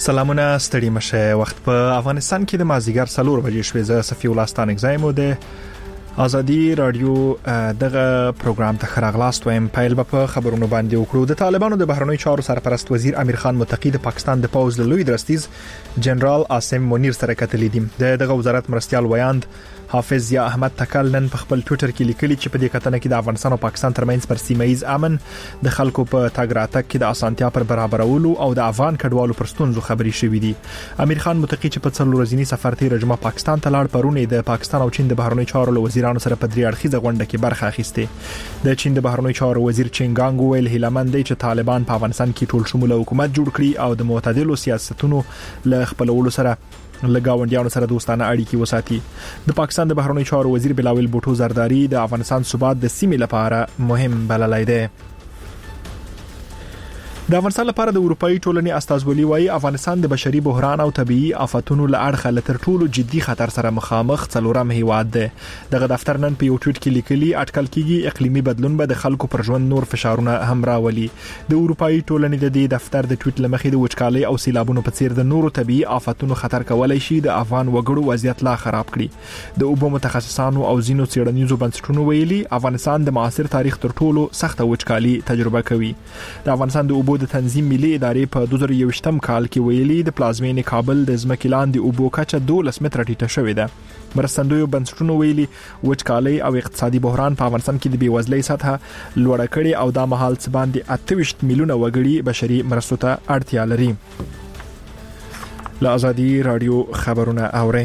سلامونه ستړي مشه. وخت په افغانستان کې د مازیګر 4 بجې شوې. زه صفي الله ستانک زایم د ازادي رادیو دغه پروګرام ته خراغلاست وایم. پایل په خبرونو باندې وکړو. د طالبانو د بهرنی چارو سرپرست وزیر امیر خان متقی د پاکستان د پوز لوی درستیز جنرال عاصم منیر سره کتلې دي. دغه وزارت مرستيال ویاند حافظ ضیا احمد تکل نن په خپل ټوئیټر کې لیکلي چې په دې کتنه کې د افغانستان او پاکستان ترمنځ پر سیمایي امن د خلکو په تګ راتګ کې د اسانتیا پر برابرولو او د افغان کډوالو پر ستونزو خبري شوې دي. امیر خان متقی چې په څلور ورځنی سفر تیر جمعه پاکستان ته لاړ، پرونه د پاکستان او چین د بهرنی چارو وزیرانو سره په درې اړخیزه غونډه کې برخه اخیسته. د چین د بهرنی چارو وزیر چینګانګ ویل هیلمن دی چې طالبان په افغانستان کې ټول شموله حکومت جوړ کړي او د معتدلو سیاستونو له خپلولو سره لګاونډیانو سره دوستانه اړیکې وساتي. د پاکستان د بهرنی چارو وزیر بلاول بوټو زرداری د افغانستان ثبات د سیمې لپاره مهم بللی دی. د افغانستان لپاره د اروپאי ټولنې استازولي وايي افغانستان د بشري بحران او طبيعي آفاتونو له اړخه لتر ټولو جدي خطر سره مخامخ څلورم هیواد دی. دغه دفتر نن په یو ټویټ کې لیکلي اټکل کیږي اقلیمي بدلون به د خلکو پر ژوند نور فشارونه هم راولي. د اروپאי ټولنې د دې دفتر د ټویټ لمخې د وچکالۍ او سیلابونو په څیر د نورو طبيعي آفاتونو خطر کولای شي د افغان وګړو وضعیت لا خراب کړي. د اوبو متخصصانو او زینو څېړنیزو بنسټونو ویلي افغانستان د معاصر تاریخ تر ټولو سخته وچکالي تجربه کوي. د افغانستان د اوبو د تنظیم ملي ادارې په 2021م کال کې ویلي د پلازمینې کابل د ځمکې لاندې اوبو کچه 12 متره ټیټه شوې ده. مرستندوی بنسټونو ویلي وچکالۍ او اقتصادي بحران په افغانستان کې د بیوزلۍ سطحه لوړه کړې او دا مهال څه باندې 28 میلیونه وګړي بشري مرستو ته اړتیا لري. له ازادي رادیو خبرونه اورئ.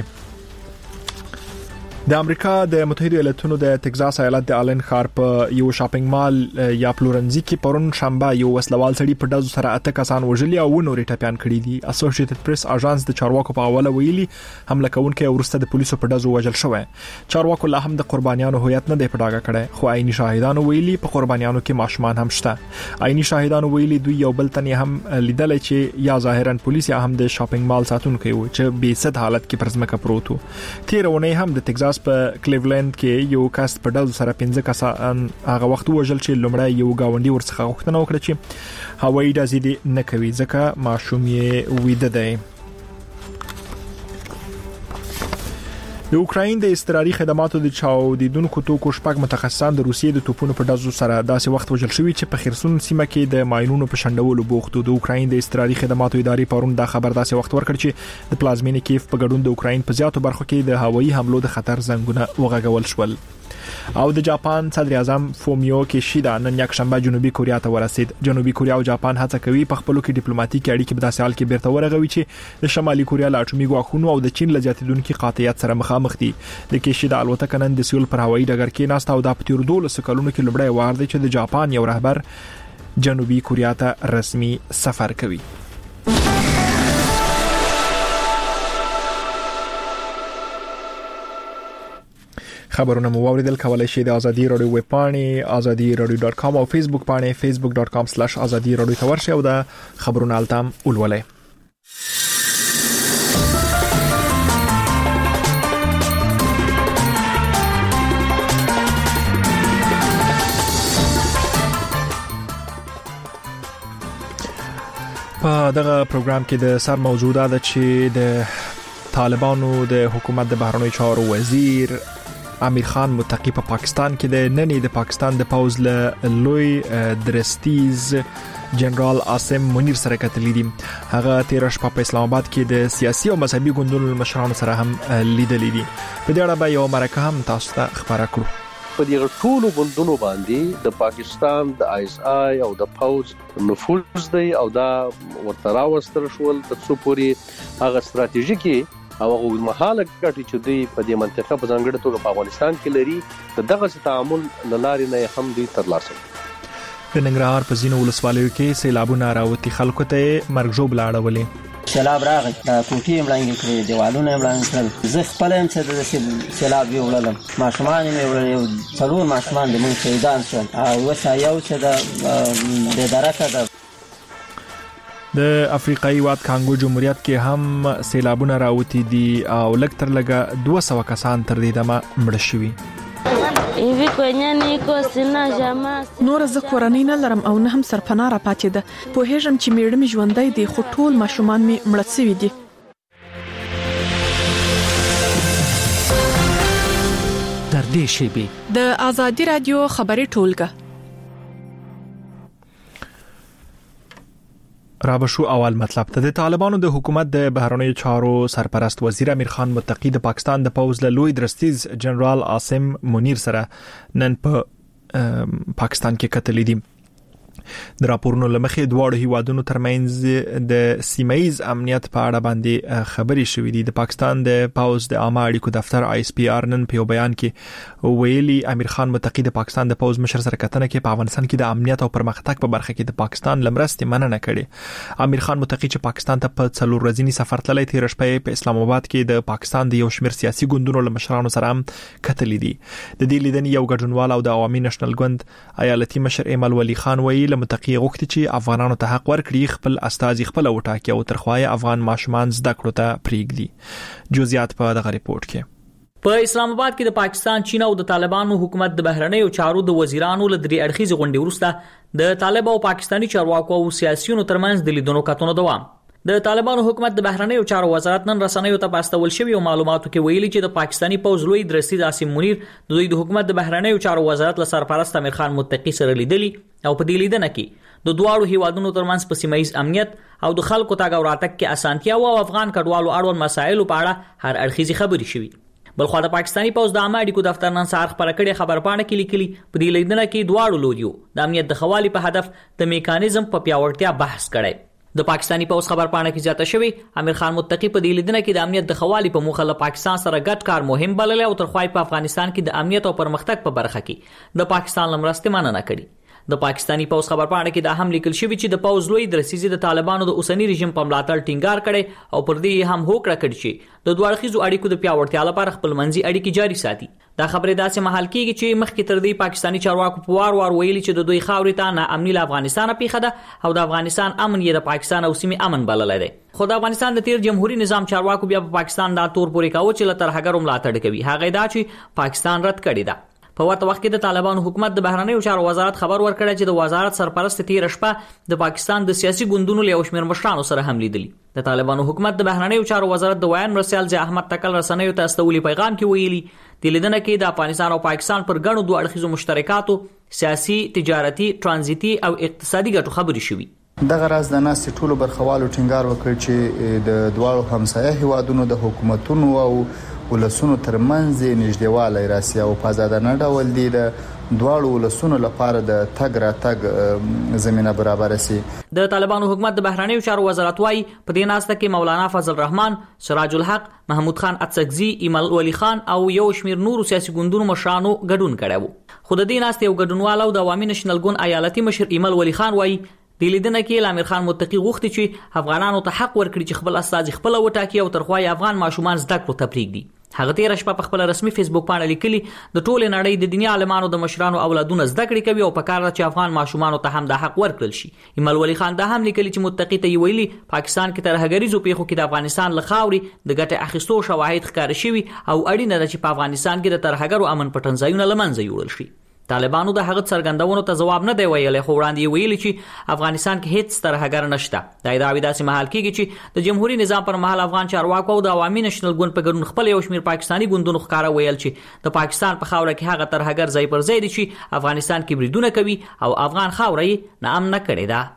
د امریکا د متحده ایالاتونو د ټکزاس ایالت د آلن ښار په یو شاپینګ مال یا پلورنځي کې پرون شنبه یو وسلوال سړي په ډزو سره 8 کسان وژلي او نورې ټپيان کړي دي. اسوسییټډ پریس اژانس د چارواکو په حواله ویلي حمله کوونکي ورسته د پولیسو په ډزو وژل شوی. چارواکو لا هم د قربانیانو هویت نه دی په ډاګه کړی، خو عیني شاهدانو ویلي په قربانیانو کې ماشومان هم شته. عیني شاهدانو ویلي دوی یو بل تن هم لیدل چې یا ظاهرا پولیس یا هم د شاپینګ مال ساتونکو چې بې صد حالت کې پر ځمکه پروت وو. تیرونه هم د ټکزاس په کلیولند کې یو کس په ډزو سره 15 کسان هغه وخت وژل چې لومړی یو گاونډي ورڅخه غوښتنه وکړه چې هوایي ډزې دې نه کوي ځکه ماشوم یې ویده دی. د اوکراین د استراري خدماتو د چاودیدونکو توکو شپږ متخصصان د روسیې د توپونو په ډزو سره داسې وخت وژل شوی چې په خرسون سیمه کې د ماینونو په شندولو بوختو. د اوکراین د استراري خدماتو ادارې پرون دا خبر داسې وخت ورکړ چې د پلازمینې کیف په ګډون د اوکراین په زیاتو برخو کې د هوایي حملو د خطر زنګونه وغږول شول. او د جاپان صدر اعظم فومیو کیشیدا نن یکشنبه جنوبي کوریا ته ورسید. جنوبي کوریا او جاپان هڅه کوي په خپلو کې ډیپلوماټیکي اړیکې په داسې حال کې بیرته ورغوي چې د شمالي کوریا له اټومي ګواښونو او د چین له زیاتېدونکو قاطعیت سره مخامخ دي. د کیشیدا الوتکه نن د سیول پر هوایي ډګر کې ناست او د پتیر 12 کلونو کې لومړی وار دی چې د جاپان یو رهبر جنوبي کوریا ته رسمي سفر کوي. خبرونه مو اوریدل. کولای شئ د ازادي رادیو ویب پاڼې azadi.radio.com او فیسبوک پاڼې facebook.com/azadi radio ته ورشئ او د خبرونو التام ولولئ. په دغه پروګرام کې د سر موضوع ده چې د طالبانو د حکومت د بهرنی چارو وزیر امیر خان متقی په پاکستان کې د نننې د پاکستان د پوز له لوی درستیز جنرال عاصم منیر سره کتلې دي. هغه تیر شپه په اسلام آباد کې د سیاسي او مذهبي ګوندونو مشرانو سره هم لیدلې دي. په دې اړه به یو مرکه هم تاسو ته خبره کړو. په دې ټولو ګوندونو باندې د پاکستان د ISI او د پوز نفوذ دی او دا ورته راوستل شول د څو پوري هغه ستراتیژیکي او هغه مهاله کټی چې دوی په دې منطقه په ځانګړي توګه په افغانستان کې لري دغه تعامل لارې نه هم دوی ترلاسه. د ننګرهار په ځینو ولسوالیو کې سیلابونه راوتی خلکو ته مرګ ژوب لاړولې. سیلاب راغی کوټې مړنګ کړې دیوالونه مړنګ کړل. زه خپل هم څه د سیلاب ویولم ماشومان مې وړل یو څلور ماشومان د مونږ شهیدان شول او وسه یو څه د درکه ده. د افریقایي واد کانګو جمهوریت کې هم سیلابونه راوتی دي او لږ تر لږه 200 کسان تر دې دمه مړ شوي. Hivi نور زه کورنۍ نه لرم او نه هم سرپناه را پاتې ده. پوهېږم چې میړه مې ژوندی دی خو ټول ماشومان مې مړه شوي دي. در دې شیبې د آزادي رادیو خبري ټولګه رابشو اول مطلب ته د طالبانو د حکومت د بهرنیو چارو سرپرست وزیر امیر خان متقی د پاکستان د پوز له لوی درستیز جنرال عاصم منیر سره نن په پاکستان کې کتلې دي. د راپورونو لمخې دواړو هیوادونو ترمنځ د سیمایي امنیت په اړه باندې خبرې شوې دي. د پاکستان د پوز د عامه اړیکو دفتر ISPR نن په بیان کې ویلي امیر خان متقی د پاکستان د پوز مشر سره کتنه کې په افغانستان کې د امنیت او پرمختګ په برخه کې د پاکستان لمرستې مننه کړې. امیر خان متقی چې پاکستان ته په 4 ورځنی سفر تللی تیر شپه په اسلام آباد کې د پاکستان د یو شمېر سیاسي ګوندونو له مشرانو سره هم کتلې دي. د دې لیدنې یو ګډونوال او د عوامي نېشنل ګوند ایالتي مشر ایمل ولی خان ویل متقی غوښتي چې افغانانو ته حق ورکړي خپل استازي خپل وټاکي او ترخوای افغان ماشومان زده کړو ته پریږدي. جزئیات په دغه ریپورت کې. په اسلام آباد کې د پاکستان، چین او د طالبانو حکومت د بهرنیو چارو د وزیرانو له درې اړخیزې غونډې وروسته د طالب او پاکستاني چارواکو او سیاسيونو ترمنځ د لیدونو کتنو دوام. د طالبانو حکومت د بهرنیو چارو وزارت نن رسنیو ته پاستول شوی او معلوماتو کې ویلي چې د پاکستاني پوز لوی درستیز عاصم منیر د دوی د حکومت د بهرنیو چارو وزارت له سرپرست امیر خان متقی سره لیدلی او په دې لیدنه کې د دواړو هیوادونو ترمنځ په سیمایي امنیت او د خلکو تګ او راتګ کې اسانتیا او افغان کډوالو اړوند مسایلو په اړه هر اړخیزې خبرې شوې. بلخو د پاکستاني پوز د عامه اړیکو دفتر نن سهار خبره کړې خبرپاڼه کې لیکلي په دې لیدنه کې دواړو لوریو د امنیت د خوالي په هدف د میکانیزم په پیاوړتیا بحث کړي. د پاکستاني پوز خبرپاڼه کې زیاته شوی امیر خان متقی په دې لیدنه کې د امنیت د خوالي په موخه له پاکستان سره ګډ کار مهم بلل او ترخوای په افغانستان کې د امنیت او پرمختګ په برخه کې د پاکستان لمرستې مننه کړې. د پاکستاني پوز خبرپاڼه کې دا هم لیکل شوی چې د پوز لوی درستیز د طالبانو د اوسنی رژیم په ملاتړ ټینګار کړي او پر دې هم هوکړه کړې چې د دوه اړخیزو اړیکو د پیاوړتیا لپاره خپل منځي اړیکې جاري ساتي. دا خبره داسې مهال کېږي چې مخکې تر دې پاکستاني چارواکو په وار ویلي چې د دوی خاورې ته نه امني له افغانستان پیښه ده او د افغانستان امن یې د پاکستان او سیمې امن بللی دی. خو د افغانستان د تیر جمهوریت نظام چارواکو بیا په پاکستان دا تور پورې کاوه چې له ترهګرو ملاتړ کوي. هغه دا چې پاکستان رد کړی ده. په ورته وخت کې د طالبانو حکومت د بهرنیو چارو وزارت خبر ورکړی چې د وزارت سرپرست تیر شپه د پاکستان د سیاسي ګوندونو له یو شمېر مشرانو سره هم لیدلی. د طالبانو حکومت د بهرنیو چارو وزارت د ویان مرسیال ضیاء احمد تکل رسنیو ته استولي پیغام کې ویلي د لیدنه کې د افغانستان او پاکستان پر ګڼو دوه اړخیزو مشترکاتو سیاسي، تجارتي، ترانزیتي او اقتصادي ګټو خبرې شوې. دغه راز د ناستې ټولو برخوالو ټینګار وکړ چې د دواړو همسایه هیوادونو د حکومتونو او ولسونو ترمنځ نږدېوالی راسي او په ازادانه ډول د دواړو ولسونو لپاره د تګ راتګ زمينه برابر شي. د طالبانو حکومت د بهرنیو چارو وزارت وايي په دې ناسته کې مولانا فضل الرحمن، سراج الحق، محمود خان اڅکزي، ایمل ولی خان او یو شمیر نورو سیاسي ګوندونو مشرانو ګډون کړی وو. خو د دې ناسته یو ګډونوال او د عوامي نېشنل ګوند ایالتي مشر ایمل ولی خان وايي د لیدنه کې امیر خان متقی غوښتي چې افغانانو ته حق ورکړي چې خپل استازي خپل وټاکي او ترخوای افغان ماشومان زده کړو ته پریږدي. هغه تیر شپه په خپل رسمي فیسبوک باندې لیکلي د ټوله نړۍ د دنیا عالمانو د مشرانو اولادونه زده کړې کوي او په کار ده چې افغان ماشومان ته هم د حق ورکړل شي. ایمل ولی خان دا هم لیکلي چې متقی ته ویلي پاکستان کې ترهګریزو پیښو کې د افغانستان له خاورې د ګټه اخیستو شواهد ښکار شوي او اړینه ده چې په افغانستان کې د ترهګرو امن پټنځایونه لمنځه یوړل شي. طالبانو د هغه څرګندونو ته جواب نه دی ویلی خو وړاندې ویلي چې افغانستان کې هیڅ ترهګر نشته. دا ادعاوې داسې مهال کېږي چې د جمهوریت نظام پر مهال افغان چارواکو او د عوامي نېشنل ګوند په ګډون خپل یو شمېر پاکستاني ګوندونو ښکاره ویل چې د پاکستان په خاوره کې هغه ترهګر ځای پر ځای دي چې افغانستان کې بریدونه کوي او افغان خاوره یې ناامنه کړې ده.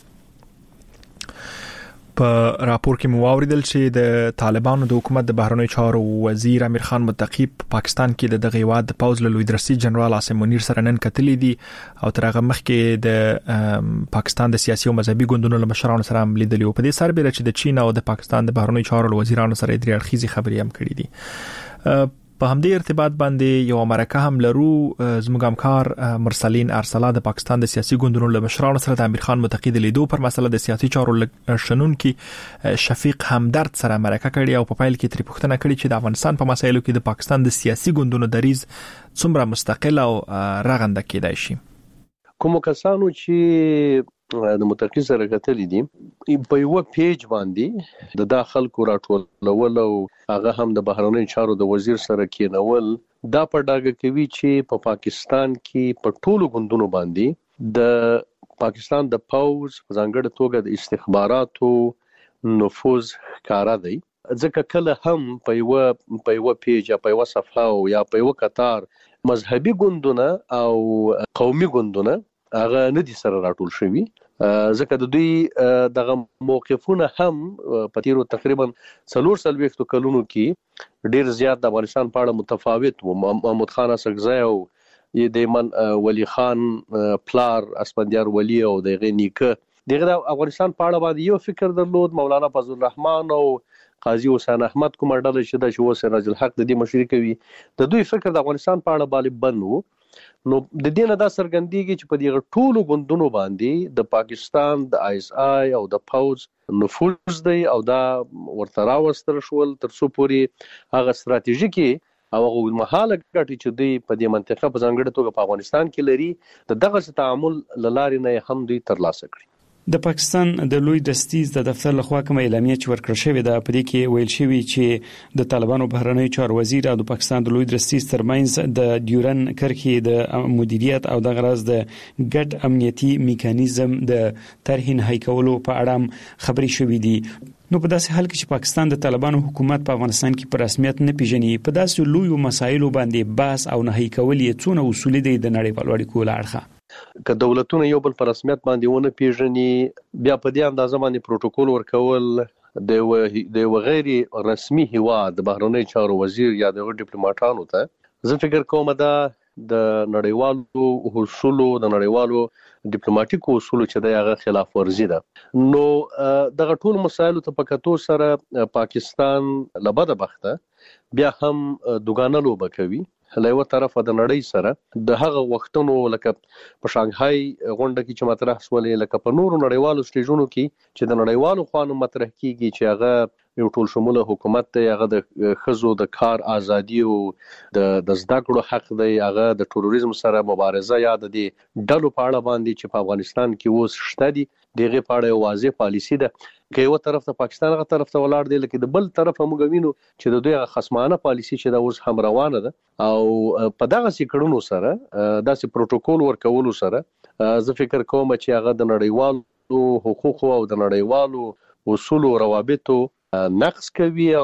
په راپور کې مو واوریدل چې د طالبانو د حکومت د بهرنیو چارو وزیر امیر خان متقی په پاکستان کې د دغه هیواد د پوز له لوی درستیز جنرال عاصم منیر سره نن کتلې دي او تر هغه مخکې د پاکستان د سیاسي او مذهبي ګوندونو له مشرانو سره هم لیدلي او په دې سربېره چې د چین او د پاکستان د بهرنیو چارو وزیرانو سره درې اړخیزې خبرې هم کړې دي. په همدې ارتباط باندې یو مرکه هم لرو. زموږ همکار مرسلین ارسلا د پاکستان د سیاسي ګوندونو له مشرانو سره د امیر خان متقی د لیدو پر مسله د سیاسي چارو شنونکي شفیق همدرد سره مرکه کړې او په پایل کې ترې پوښتنه کړې چې د افغانستان په مسایلو کې د پاکستان د سیاسي ګوندونو دریځ څومره مستقل او رغنده کېدای شي. کوم کسانو چې د متقی سره کتلې دي په یو پیج باندې د داخل کو راټولول او هغه هم د بهرنی چارو د وزیر سره کېنول دا په ډاګه کوي چې په پاکستان کې په ټولو غوندونو باندې د پاکستان د پوز ځانګړي توګه د استخباراتو نفوذ ښکارا دی ځکه کله هم په یو پیج یا په یو صفحه او یا په یو قطار مذهبي ګوندونه او قومي ګوندونه هغه نه دي سره راټول شوي ځکه د دوی دغه موقفونه هم په تیرو تقریبا 4 کلونو کې ډیر زیات د افغانستان په اړه متفاوت وو. محمود خان اسکزی او دیمن ولی خان پلار اسپندیار ولی او دغه نیکه دغه افغانستان په اړه باندې یو فکر درلود. مولانا فضل الرحمن او قاضي حسین احمد کوم ډله چې د شو سراج الحق د دې مشري کوي د دوی فکر د افغانستان په اړه باندې بند وو. نو د دې نه دا څرګندېږي چې په دې ټولو غوندونو باندې د پاکستان د آی اس آی او د پوز نفوذ دی او دا ورته راوستل شول تر څو پورې هغه ستراتیژیکي او هغه مهاله ګټي چې دوی په دې منطقه په ځانګړي توګه په افغانستان کې لري دغه تعامل لارې نه هم دوی ترلاسه کړي. د پاکستان د لوی دستیز د دفتر لخوا کوم اعلامیه چې ورکړل شوې ده په دې کې ویل شوی چې د طالبانو بهرنی چارو وزیر او د پاکستان د لوی دستیز ترمنځ د ډیورن کرښې د مدیریت او د غرض د ګډ امنیتي میکانیزم د طرحې نهایی کولو په اړه خبري شوې دي. نو په داسې حال کې چې پاکستان د طالبانو حکومت په افغانستان کې په رسمیت نه پیژني په داسې لوی مسایلو باندې بحث او نهایی کول یې څونه اصولي دي د نړیوال اړیکو لارښه که دولتونه یو بل په رسمیت باندې ونه پیژني بیا په دې اندازه باندې پروتوکول ورکول د غیر رسمي هیواد د بهرنی چارو وزیر یا د ډیپلوماټانو ته زه فکر کوم دا د نړیوالو اصولو د نړیوالو ډیپلوماټیکو اصولو چې دغه خلاف ورزي ده. نو دغه ټول مسایلو ته په کتو سره پاکستان لبد بخته بیا هم دوګانه لوبه کوي له یو طرفه د نړۍ سره د هغه وختونو لکه په شانګهای غونډه کې چې مطرح شولې لکه په نورو نړیوالو سټیجونو کې چې د نړیوالو خوانو مطرح کیږي چې هغه یو ټول شموله حکومت دی هغه د خزو د کار ازادي او د زده کړو حق دی هغه د تروریزم سره مبارزه یا د ډلو په اړه باندې چې په افغانستان کې اوس شته دي دغه په اړه واضح پالیسی ده که یو طرف ته پاکستان هغه طرف ته ولاړ دی لکه د بل طرف موږ وینو چې د دوی خصمانه پالیسی چې دا اوس هم روانه ده او په دغه سیکړونو سره داسې پروتوکول ورکول سره زه فکر کوم چې هغه د نړیوالو حقوقو او د نړیوالو اصول او روابطو نقص کوي او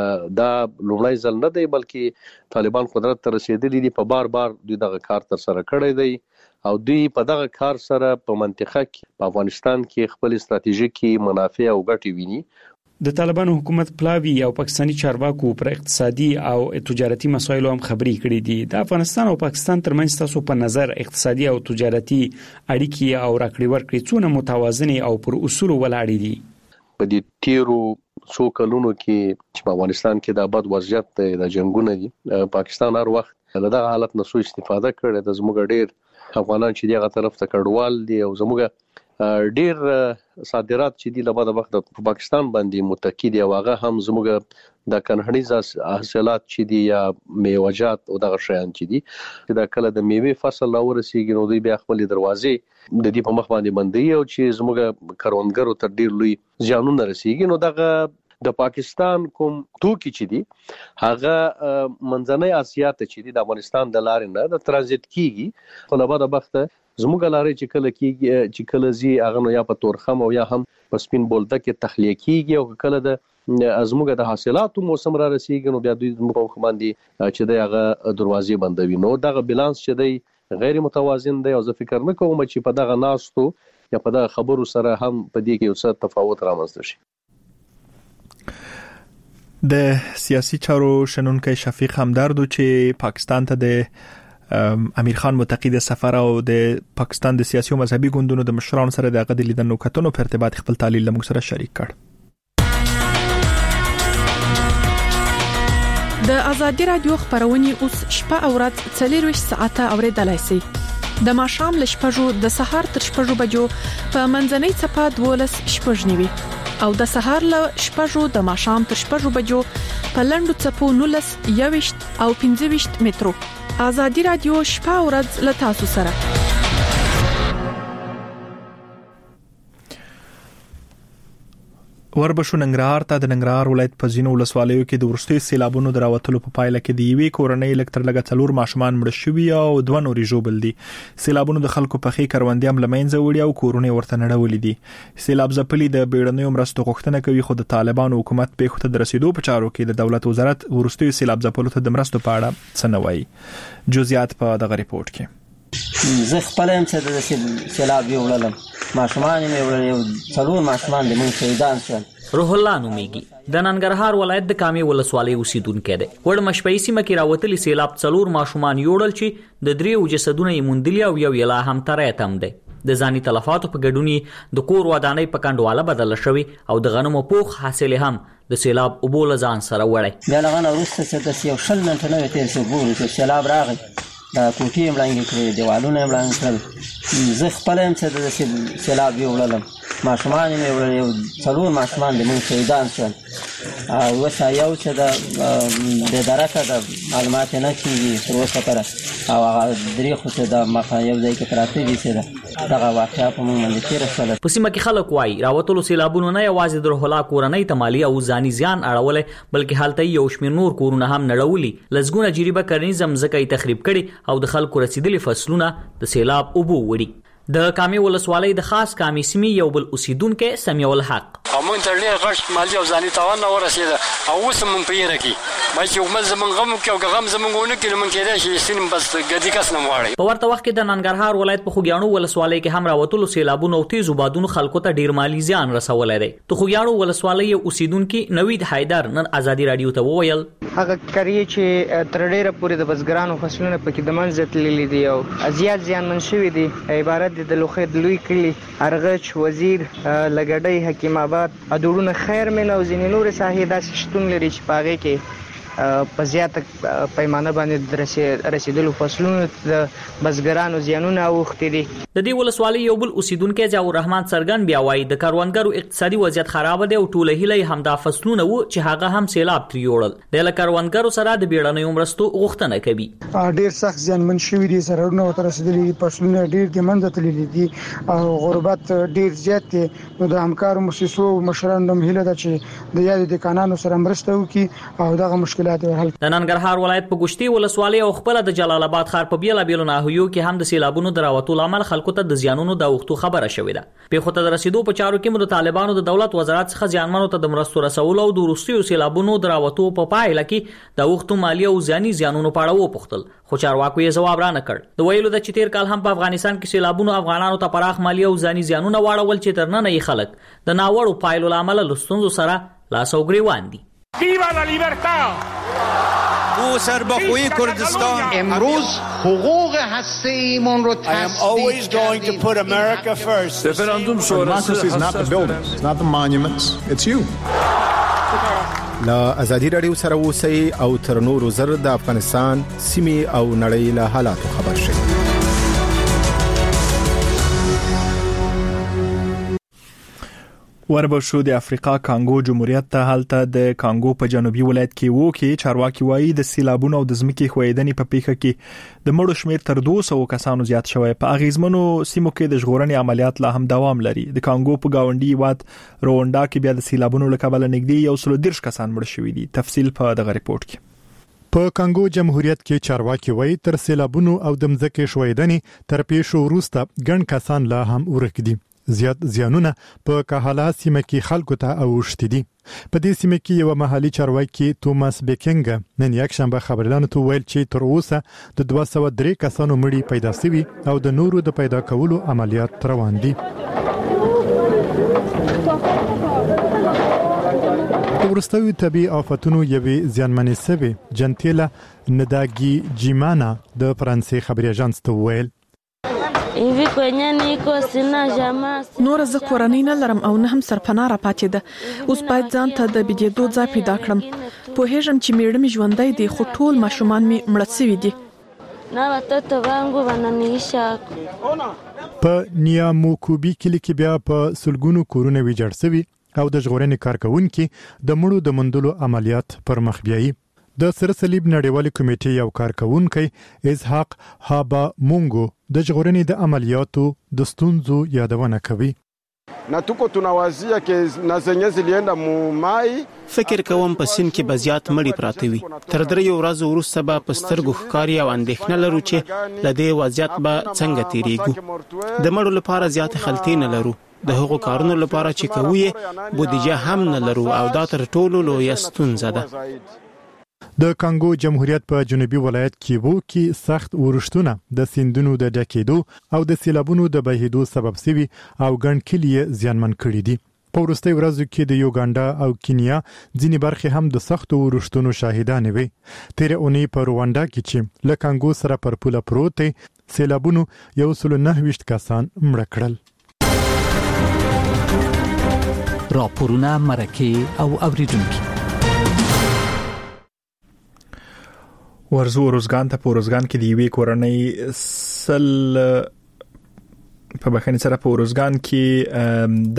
دا لومړی ځل نه دی بلکې طالبان قدرت ته رسیدلی دي په بار دوی دغه کار تر سره کړی دی او دوی په دغه کار سره په منطقه کې په افغانستان کې خپل ستراتیژیکي منافع او ګټې ویني. د طالبانو حکومت پلاوی او پاکستانی چارواکو پر اقتصادي او تجارتي مسایلو هم خبري کړې دي. د افغانستان او پاکستان ترمنځ تاسو په نظر اقتصادي او تجارتي اړیکې او راکړې ورکړې څونه متوازنې او پر اصول ولاړې دي؟ په دې تیرو څو کلونو کې چې په افغانستان کې د بد وضعیت د جنگونو دي پاکستان هر وخت له دغه حالت نه سو استفاده کړي د زموږ ډیر افغانان چې دغه طرف ته کډوال دي او زموږ ډیر صادرات چې دي له بده وخت په پاکستان باندې متکی دي او هغه هم زموږ د کنهنیز حاصلات چې دي یا میوه‌جات او دغه شیان چې دي چې دا کله د میوه فصل راورسیږي نو دوی بیا خپل دروازې د دې په مخ باندې بندي او چې زموږ کروندګرو ته ډیر لوی زیانونه رسیږي. نو دغه د پاکستان کوم توکي چې دي هغه منځنۍ اسیا ته چې دي د افغانستان د لارې نه د ترانزیت کیږي په لبا د وخت زموږ لارې چې کله کیږي چې کله زی هغه نو یا په تورخم او یا هم په سپین بولده کې تخلیه کیږي او کله د زموږ د حاصلاتو موسم را رسیږي نو بیا دوی زموږ په باندې چې دغه دروازې بندوي. نو دغه بیلانس چې دی غیر متوازن دی او زه فکر نه کوم چې په دغه ناستو یا په دغه خبرو سره هم په دې کې یو څه تفاوت رامنځته شي. د سیاسي چارو شنونکي شفیق همدردو چې پاکستان ته د امیر خان متقی د سفر او د پاکستان د سیاسي او مذهبي ګوندونو د مشرانو سره د غدي لیدنو کتنو په ارتباط خپل تعلیل لمغ سره شریک کړ. د ازادي رادیو خبرونه اوس شپه او ورځ 24 ساعته اوریدلای شئ. د ماښام ل شپږو د سهار تر شپږو بجو په منځنۍ صفه 12 شپږنیوي او د سهار ل شپږو د ماښام تر شپږو بجو په لندو صفو 19 21 او 15 مترو. ازادي رادیو شپه او ورځ ل تاسو سره. وربشو ننګرهار ته د ننګرهار ولایت په ځینو ولسوالیو کې د ورستي سیلابونو دراوتلو په پایله کې د یوې کورنۍ لکتر لګ 4 ماشومان مړ شوي او 2 نوري ژوبل دي. سیلابونو د خلکو په خې کروندې هم لمنځه وړي او کورونه ورته نړولې دي. سیلاب ځپلي د بیړنیو مرستو غوښتنه کوي خو د طالبانو حکومت په خته د رسیدو په چارو کې د دولت وزارت ورستي سیلاب ځپلو ته د مرستو په اړه څه نه وایي. جزئیات په دغه ریپورت کې. زه خپل هم څه د سیلاب وړلم ماشومان مې وړل یو 4 ماشومان د مونږ شهیدان شول. روح الله نومیږي د ننګرهار ولایت د کامې ولسوالۍ اوسیدونکو دی. وړ مشپۍ سیمه کې راوتلي سیلاب 4 ماشومان یوړل چې د 3 جسدونه یې موندلي او یو یلا هم ترې تم دی. د ځاني تلفاتو په ګډونی د کور ودانۍ په کندواله بدل شوی او د غنمو پوخ حاصل هم د سیلاب اوبول ځان سره وړي. بیا لغنه وروسته چې د یو شل منټه نه تیر شو ګورو چې سیلاب راغی د کوټې مړنګ کړې دیوالونه مړنګ کړل. زه خپل هم څه د سیلاب وړلم ماشومان مې وړل یو 4 ماشومان د مونږ شهیدان شول او وسه یو چې د درکه د معلومات نه کیږي تر اوسه پر او هغه درې خو ته د مخه یو ځای کې پراته دي چې دغه واقعیا په مونږ باندې تیر شول. په سیمه کې خلک وایي راوتلو سیلابونو نه یوازې د روح الله کورنۍ ته مالی او ځاني زیان اړولې بلکې حالت یو شمېر نور کورونه هم نړولي. لزګونه جریبه کرنیزم ځکه تخریب کړي او د خلکو رسیدلي فصلونه د سیلاب اوبو وړي. د کامې ولسوالۍ د خاص کامې سیمې یو بل اوسیدونکو سمیع الحق موږ ته ډېر غټ مالی او ځاني تاوان نه ورسېده او اوس موږ په یره کې مې چې موږ زمونږ غم کې او غم زمونږ ونه کې موږ کېدای شي سین بس ګدي کس نه واړي. په ورته وخت کې د ننګرهار ولایت په خوګیاڼو ولسوالۍ کې هم راوتلو سیلابونو او تیزو بادونو خلکو ته ډیر مالی زیان رسولی دی. د خوګیاڼو ولسوالۍ اوسیدونکو نوید حیدر نن ازادي رادیو ته وویل هغه کړی چې تر ډیره پورې د بزګرانو فصلونه پکې د منځ تللي دي او ازیات زیانمن شوي دي. عبارت د لوخې د لوی کلی ارغچ وزیر لګړی حکیم آباد ادورونه خیر مې نو ځینې نور ساحې داسې شتون لري چې پاغه کې په زیاته پیمانه باندې رسیدلو فصلونو د بزګرانو زیانونه اوختي دي. د دې ولسوالۍ یو بل اوسیدونکو ضیاء الرحمن سرګن بیا وایي د کاروانګرو اقتصادي وضعیت خراب دی او ټوله هیله همدا فصلونه وو چې هغه هم سیلاب تریوړل. د کاروانګرو سره د بیړنیو مرستو غوښتنه کوي. ډیر سخت زیانمن شوي دي سرونه تر رسیدلي فصلونه ډیر د منځ تللي دي او غربت ډیر زیات دی. نو د همکارو مؤسسو مشرانو هیله ده چې د یاد د قانونو سره مرسته وکړي او دغه مشکل د ننګرهار ولایت په ګشتي ولسوالۍ او خپل د جلال آباد ښار په بیل بیل ناحیو کې هم د سیلابونو دراوتلو عمل خلکو ته د زیانونو د وختو خبره شوې ده. په خاطر د رسیدو په چارو کې مو د طالبانو د دولت وزارت څخه زیانمنو ته د مرستو رسولو او د روسي سیلابونو دراوتلو په پایله کې د وختو مالی او ځاني زیانونو په اړه وپوښتل خو چارواکو یې جواب را نه کړ. د ویلو د چې تیر کال هم په افغانستان کې سیلابونو افغانانو ته پراخ مالی او ځاني زیانونه واړول چې تر نن یې خلک د ناوړو پایلو لامل لستونزو سره لاس او ګریوان دي. Viva la libertad! او سربخوی کردستان امروز حقوق هسته‌ایمون رو I am always going to put America first. Referendum democracy is not the buildings, it's not the monuments, it's you. لا ازادي رادیو سره اوسئ او تر نورو زر د افغانستان سیمې او نړۍ له حالاتو خبر شئ. وربشو د افریقا کانګو جمهوریت ته حالته د کانګو په جنوبي ولایت کې وو کې چارواکي وایي د سیلابونو او د ځمکې ښویدنې په پیښه کې د مړو شمیر تر 200 کسانو زیات شوی. په اغیزمنو سیمو کې د ژغورنې عملیات لا هم دوام لري. د کانګو په گاونډي هیواد رواندا کې بیا د سیلابونو له کبله نږدې 130 کسان مړ شوي دي. تفصیل په دغه ریپورت کې. په کانګو جمهوریت کې چارواکي وایي تر سیلابونو او د ځمکې ښویدنې تر پیښو وروسته ګڼ کسان لا هم ورک دي. زیات زیانونه په کاهالا سیمه کې خلکو ته اوښتي دي. په دې سیمه کې یو محلي چارواکي توماس بیکنګ نن یکشنبه خبرلانو ته ویل چې تر اوسه د 203 کسانو مړي پیدا شوي او د نورو د پیدا کولو عملیات روان دي. ورستوي طبي آفتونو یوې زیانمنې سوي جنتیلا نداګي جیمانا د فرانسې خبري اژانس ته ویل نور زه کورنۍ نه لرم او نه هم سرپناه را پاتې ده. اوس باید ځان ته د بېدېدو ځای پیدا کړم. پوهېږم چې میړه مې ژوندی دی خو ټول ماشومان مې مړه سوي دي. په نیاموکوبي کلي کې بیا په سلګونو کورونه ویجاړ شوي او د ژغورنې کارکونکو د مړو د موندلو عملیات پر مخ بیایي. د سره صلیب نړیوالې کمیټې یو کارکونکو اسحاق هابا مونګو د ژغورنې د عملیاتو د ستونزو یادونه کوي. na tuko tunawazia ke na zenye zilienda mu mai. فکر کوم په سین کې به زیات مړي پراته وي. تر 3 ورځې وروسته به په سترګو ښکاري او اندېښنه لرو چې له دې وضعیت به څنګه تیریږو. د مړو لپاره زیات خلطې نه لرو. د هغو کارونو لپاره چې کوو بودیجه هم نه لرو او دا تر ټولو لویه ستونزه ده. د کانګو جمهوریت په جنوبي ولایت کیبو کې سخت ورښتونه د سیندونو د ډکېدو او د سیلابونو د بهیدو سبب شوي او ګڼ کلي زیانمن کړي دي. په وروستي ورځو کې د یوګانډا او کینیا ځینې برخې هم د سختو ورښتونو شاهدانې وي. تېره اونۍ په روانډا کې چې له کانګو سره پر پوله پروت دی سیلابونو 129 کسان مړه کړل. راپورونه مرکه او اوریدونکو ورزو روزګان ته په روزګان کې دی وی کورنۍ سل په بخښنې سره په روزګان کې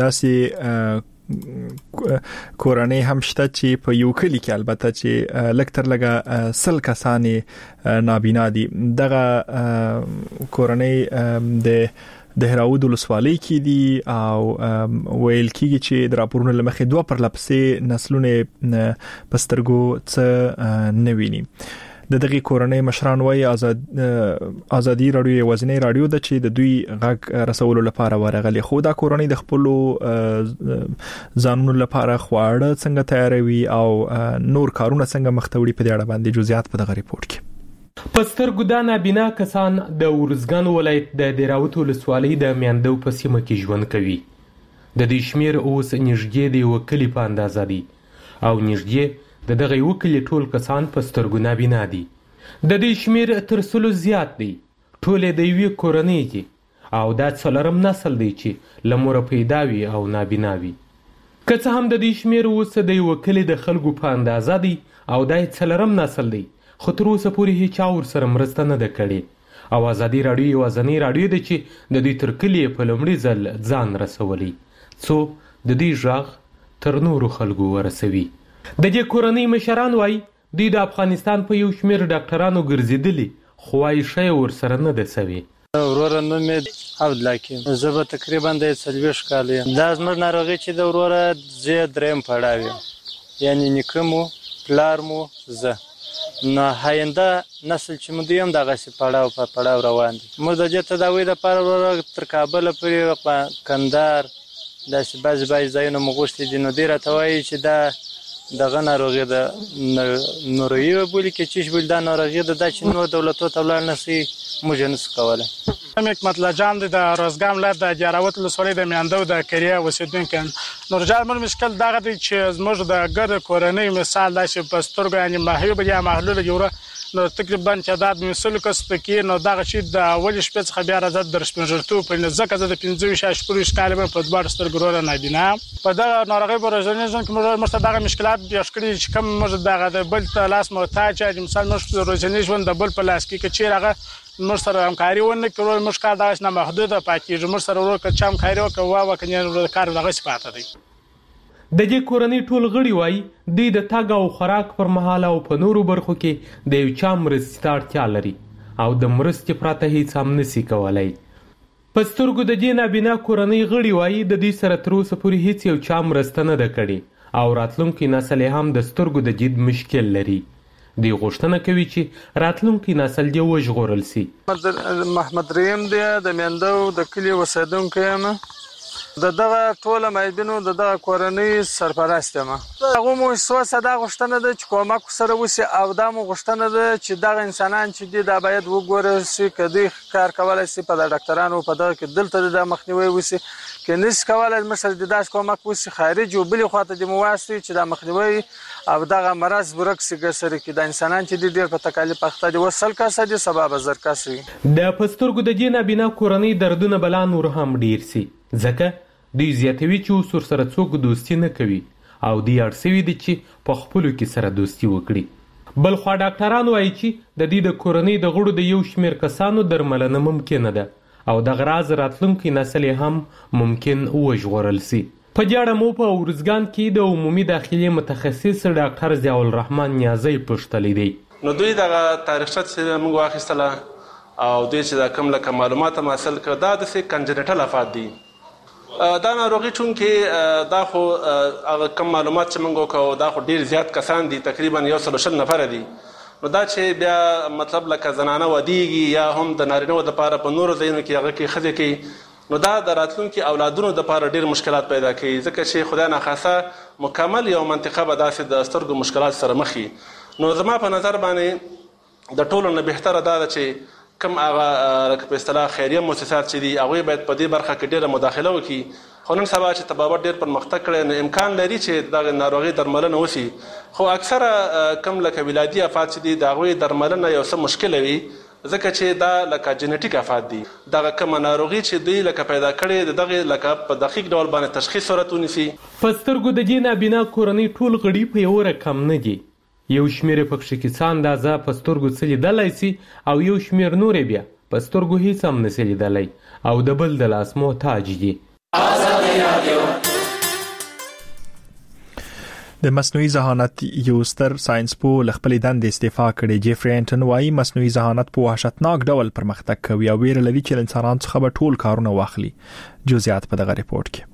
داسې کورنۍ هم شته چې په یو کلی کې البته چې لکتر لګه سل کسانې نابینا دي. دغه کورنۍ د هراود ولسوالۍ کې دي او ویل کېږي چې د راپورونو لمخې دوه پر لپسې نسلونه پسترګو څه نه ویني. د دغه کورنۍ مشران وایي ازادي رادیو یوازینی رادیو ده چې د دوی غږ رسولو لپاره ورغلي. خو دا کورنۍ د خپل ځانونو لپاره خواړه څنګه تیاروي او نور کارونه څنګه مختوړي په دې اړه باندې جزئیات په دغه ریپورت کې. پستر ګدانا بنا کسان د ورزګان ولایت د دیراوت ولسوالۍ د میاندو په سیمه کې ژوند کوي. د دې شمیر اوس نږدې دی وکلی په اندازه دی او نږدې د دغه وکلی ټول کسان په سترګو نابینا دي. د دې شمیر تر سلو زیات دی. ټول د یوې کورنۍ دي او دا څلورم نسل دی چې له موره پیدا وي او نابینا وي. که څه هم د دې شمیر اوس د وکلی د خلکو په اندازه دی او دا څلورم نسل دی خو تر اوسه پورې هیچا ورسره مرسته نه ده کړې او ازادي رادیو یوازینی رادیو ده چې د دې تر کلي په لومړي ځل ځان رسولی څو د دې غږ تر نورو خلکو ورسوي. د دې کورنۍ مشران وایي دوی د افغانستان په یو شمیر ډاکټرانو ګرځېدلي خو وايي شی ورسره نه ده سوي. وروره نوم مې عبدالحکیم، زه به تقریبا د 40 کال یم. دا زموږ ناروغي چې د وروره زه دریم پړاو یم، یعنې نیکه مو پلار مو زه، نو هاینده نسل چې مو دویم دغسې پړاو په پړاو روان دي. موږ د دې تداوۍ دپاره وروره تر کابله پورې کندهار داسې بعضې ځایونه مو غوښتي دي. نو دوی راته وایي چې دا دغه ناروغي ده نورویي بولي کې چیش بولي دا ناروغي ده دا چې نور دولتو ته ولاړ نسي موږ یې نسو کولی. حکمت الله جان دی د روزګان ولایت د دیراوت ولسوالۍ د میاندو د کریه اوسېدونکی یم. نورجان موږ مشکل دغه دی چې زموږ د ګرده کورنۍ مثال دا چې په سترګو یعنې محیوب یا محلول جوړه نو تقریبا تعداد مې 100 کس پکې نو دغه شی د اول شپې څخه بیا راځي در سپینځرتوب په ځکه د 25 کال په دوه سترګو وروره نابینا په دغه ناروغي پروژنې ځکه موږ مرسته دغه مشکلات بیا شکړي چې کوم موږ دغه د بل لاس محتاج چې مثال موږ روزنی ژوند د بل په لاس کې چې راغه موږ سره همکاري ونه کړو موږ کار دغه نه محدوده پاتې موږ سره ورو که چم کاری وکړو کنه کار دغه صفات دی. د دې کورنۍ ټول غړي وایي دوی د تګ او خوراک پر مهال او په نورو برخو کې د یو چا مرستې ته اړتیا لري او د مرستې پرته هیڅ هم نشي کولی. په سترګو د دې نابینا کورنۍ غړي وایي د دوی سره تر اوسه پورې هیڅ یو چا مرسته نه ده کړې او راتلونکی نسل هم د سترګو د دید مشکل لري. دوی غوښتنه کوي چې راتلونکی نسل دې وژغورل سي. محمد رحیم دی د میاندو د کلي اوسېدونکی یم. دغه ټوله معیبینو دغه کورنۍ سرپرست یم. هغه مو سوسه دا غوښتنه ده چې کومک سره وشي او دا مو غوښتنه ده چې دغه انسانان چې دي دا باید وګورل شي که دوی کار کولی شي په د ډاکټرانو په دغه کې دلته د مخنیوی وشي که نشي کولی موږ سره د داسې کومک وشي خارج او بلې خواته دې مو واستوي چې دا مخنیوی او دغه مرض ورک شي سره کې د انسانان چې دي ډېر په تکالیف اخته دي اوس 100 کسه دي سبا به 1000 کسه وي. د په سترګو د دې نابینا کورنۍ دردونه بلا نور هم ډېر سي ځکه دوی زیاتوي چې اوس ورسره څوک دوستي نه کوي او دوی اړ سوي دي چې په خپلو کې سره دوستي وکړي. بل خوا ډاکټران وایي چې د دې د کورنۍ د غړو د یو شمېر کسانو درملنه ممکنه ده او دغه راز راتلونکی نسل هم ممکن وژغورل سي. په دې اړه مو په ورزګان کې د عمومي داخلي متخصص ډاکټر ضیاء الرحمن نیازی پوښتلی دی. نو دوی دغه تاریخچه چې موږ واخیستله او دوی چې دا کوم لکه معلومات هم حاصل کړه دا داسې کنجنټل افات دي دا ناروغي چون کې دا خو هغه کم معلومات چې موږ وکړو دا خو ډیر زیات کسان دي تقریبا 120 نفر دي نو دا چې بیا مطلب لکه زنانه ودیږي یا هم د نارینه د لپاره په نورو ځایونو کې هغه کې خځې کې نو دا د راتلونکي اولادونو د لپاره ډیر مشکلات پیدا کوي ځکه چې خدای ناخواسته مکمل یو منطقه به داسې د سترګو مشکلات سره مخ وي نو زما په نظر باندې د ټولو نه بهتره دا ده چې کم هغه په اصطلاح خیریه مؤسسات چې دي هغوی باید په دې برخه کې ډېره مداخله وکړي خو نن سبا چې طبابت ډېر پرمختګ کړی نو امکان لري چې دغه ناروغۍ درملنه وشي خو اکثره کم لکه ولادي افات چې دي د هغوی درملنه یو څه مشکله وي ځکه چې دا لکه جنټیک افات دي دغه کومه ناروغي چې دوی لکه پیدا کړې د دغې لکه په دقیق ډول باندې تشخیص صورت ونیسي په سترګو د دې نابینا کورنۍ ټول غړي په یو رقم نه دي یو شمیر پکې کې څه اندازه په سترګو څه لیدلی سي او یو شمیر نورې بیا په سترګو هیڅ هم نشي لیدلی او د بل د لاس محتاج دي د مصنوعي ذهانت یو ستر ساينس پوه له خپل دندې استعفا کړي جيفري انټن وايي مصنوعي ذهانت په وحشتناک ډول پرمختګ کوي او ویره لري چې انسانان څخه به ټول کارونه واخلي جزئیات په دغه ریپورت کې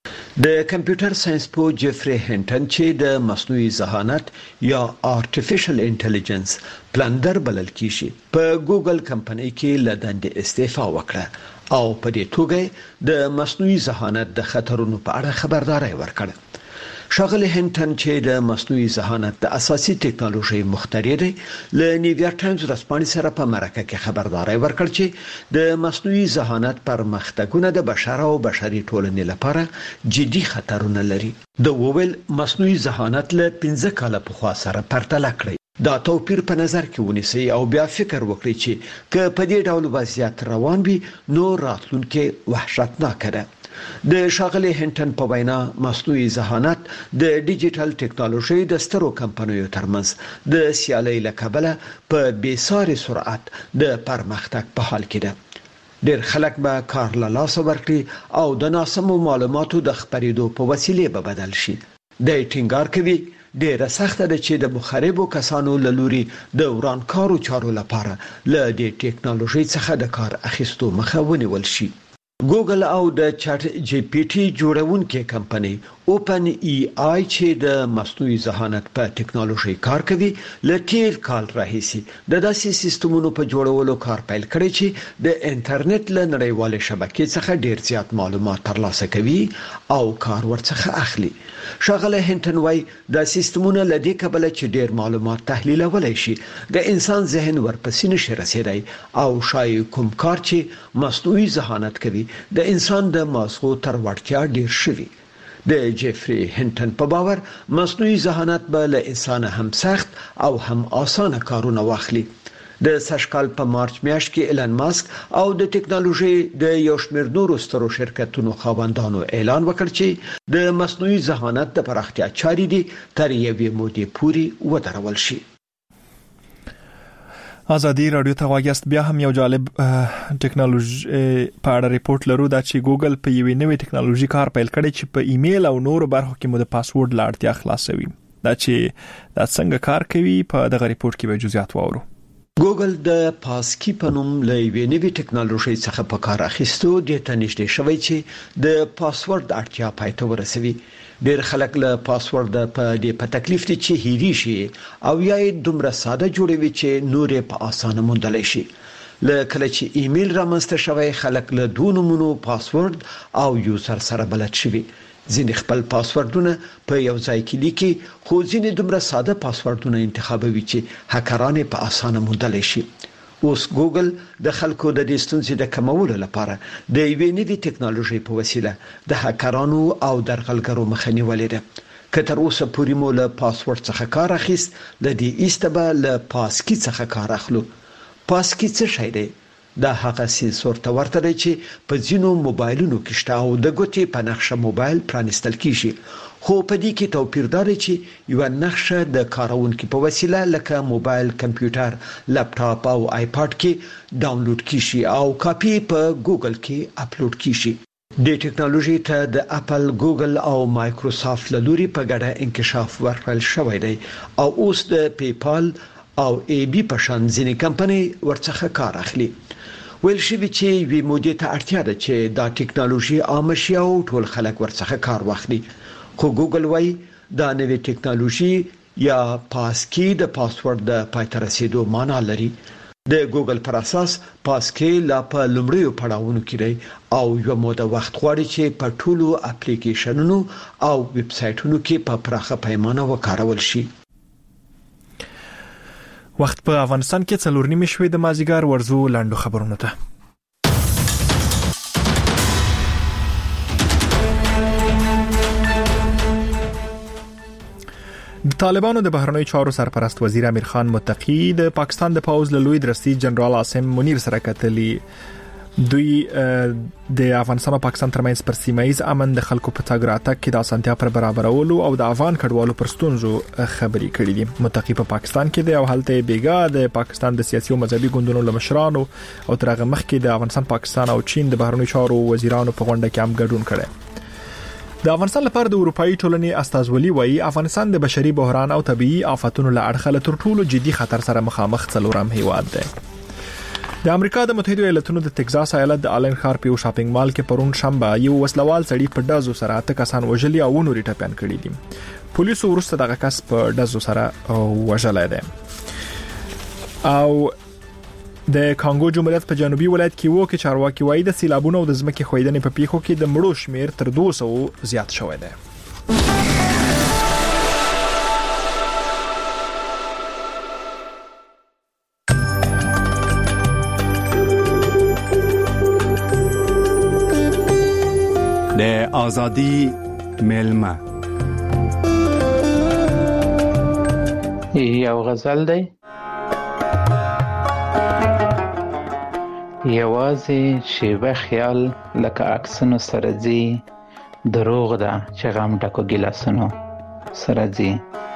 د کمپیوټر ساينس پوه جيفري هنټن چې د مصنوعي ذهانت یا آرټیفیشل انټيليجنس پلندر بلل کیږي په ګوګل کمپنۍ کې لدند استعفا وکړه او په دې توګه د مصنوعي ذهانت د خطرونو په اړه خبرداري ورکړه شاغلی هنټن چې د مصنوعي ذهانت د اساسي ټکنالوژي مخترع دی له نیویارک ټایمز رسپانې سره په مرکه کې خبرداري ورکړ چې د مصنوعي ذهانت پرمختګونه د بشر او بشري ټولنې لپاره جدي خطرونه لري د وویل مصنوعي ذهانت له 15 کال پخوا سره پرتله کړی دا توپیر په نظر کې ونیسي او بیا فکر وکړي چې که په دې ډول وضعیت روان وي نو راتلونکي وحشتناک ده د شاغلی هنټن په وینا مصنوعي ذهانت د ډیجیټل ټکنالوژي د سترو کمپنیو ترمنځ د سیالۍ لکبله په بیساري سرعت د پرمختګ په حال کې ده ډېر خلک به کار له لاسه ورکړي او د ناسمو معلوماتو د خپرېدو په وسیلې به بدل شي د ټینګار کوي ډېر سخت ده چې د مخربو کسانو له لوري د ورانکارو چارو لپاره له دې ټکنالوژي څخه د کار اخیستو مخه ونیول شي ګوګل او د چټ جی پی ټي جوړونکې کمپنۍ اوپن ای آی چې د مصنوعي ذهانت په ټکنالوژي کار کوي له تیر کال راهیسي د داسې سیستمونو په جوړولو کار پیل کړی چې د انټرنیټ له نړیوال شبکې څخه ډیر زیات معلومات ترلاسه کوي او کار ورڅخه اخلي شاغله هنټن وايي د سیستمونو له دې کبله چې ډیر معلومات تحلیلولای شي د انسان ذهن ورپسې نشي رسیدای او شای کوم کار چې مصنوعي ذهانت کوي د انسان د مازغو تر وړتیا ډیر شوی د جيفري هنټن په باور مصنوعي ذهانت به له انسان هم سخت او هم آسانه کارونه واخلي د سشکال په مارچ میاشت کې ایلن ماسک او د ټکنالوژي د یو شمېر نورو سترو شرکتونو خاوندانو اعلان وکړ چې د مصنوعي ذهانت د پراختیا چارې دي تر یوې مودې پورې ودرول شي ازادي رادیو ته واګست بیا هم یو جالب ټکنالوژي په اړه ریپورت لرو دا چې ګوګل په یوې نوې ټکنالوژي کار پیل کړی چې په ایمیل او نورو برخو کې مو د پاسورډ لاړتیا خلاصوي دا چې دا څنګه کار کوي په دغه ریپورت کې به جزئیات واورو ګوګل د پاسکی په نوم له یوې نوې ټکنالوژي څخه په کار اخیستو د تنشته شوی چې د پاسورډ اړتیا پای ته ورسوي ډېر خلک له پاسورډ په دې په تکلیف دي چې هېری شي او یا دومره ساده جوړوي چې نور په اسانه موندل شي له کله چې ایمیل رامنځته شوی خلک له دوه نمونو پاسورډ او یوزر سره بلد شوي ځینې خپل پاسورډونه په یو ځای کې لیکي خو ځینې دومره ساده پاسورډونه انتخابوي چې هکران په اسانه موندل شي اوس ګوګل د خلکو د دې ستونزې د کمولو لپاره د یوې نوې ټکنالوژي په وسیله د هکرانو او درغلګرو مخه نیولې ده که تر اوسه پورې مو له پاسورډ څخه کار اخیست د دې ایستبه له پاسکی څخه کار اخلو پاسکی څه شی دی دا هغه سنسور ته ورته دی چې په ځینو موبایلونو کې شته او د ګوتې په نقشه موبایل پرانستل کیږي خو په دې کې توپیر دا دی چې یو نقشه د کارونکو په وسیله لکه موبایل کمپیوټر لپټاپ او آیپاد کې ډاونلوډ کیږي او کاپی په ګوګل کې اپلوډ کیږي د ټکنالوژي ته د اپل ګوګل او مایکروسافټ له لوري په ګډه انکشاف ورکړل شوی دی او اوس د پیپال او ای بی په شان ځینې کمپنۍ ورڅخه کار اخلي ویل شوی چې وی مودې ته اړتیا ده چې دا ټکنالوژي عام شي او ټول خلک ورڅخه کار واخلي. خو ګوګل وايي دا نوې ټکنالوژي یا پاسکی د پاسورډ د پای ته رسیدو معنا لري. د ګوګل پر اساس پاسکی لا په لومړیو پړاوونو کې دی او یو موده وخت غواړي چې په ټولو اپلیکیشنونو او ویب سایټونو کې په پراخه پیمانه وکارول شي. وخت په افغانستان کې 4:30 شوې د مازیګر ورزو لاندو خبرونه ته. د طالبانو د بهرنیو چارو سرپرست وزیر امیر خان متقی د پاکستان د پاوز له لوی درستي جنرال عاصم منیر سره کتلی. دوی د افغانستان او پاکستان ترمنځ پر سیمایي امن د خلکو په تګ راتګ کې د اسانتیا پر برابرولو او د افغان کډوالو پر ستونزو خبري کړې دي. متقی په پاکستان کې د حالت بیګا د پاکستان د سیاسي او مذهبي ګوندونو لمشرانو او ترغه مخکې د افغانستان پاکستان او چین د بهرنیو چارو وزیرانو په غونډه کې هم ګډون کړي. د افغانستان لپاره د اروپאי ټولنې استازولي وایي افغانستان د بشري بحران او طبيعي آفاتونو له اړخه تر ټولو جدي خطر سره مخامخ څلورم هیواد دی. د امریکا د متحده ایالاتونو د ټکساس ایالت د آلن ښار په شاپینګ مال کې پرون شنبه یو وسلوال سړی په ډزو سره 8 کسان وژلي او نوري ټپيان کړي دي. پولیسو ورسته دغه کس په ډزو سره وژلای دی. او د کانګو جمهوریت په جنوبي ولایت کې وو کې چارواکي وایي د سیلابونو او د ځمکې خویدنې په پیښو کې د مړو شمیر تر 200 زیات شوی دی. د ازادي ملما یو غزل دی. یوازې شیبه خیال لکه عکسونو سره ځي، دروغ ده چې غم ډکو ګیلاسونو سره ځي.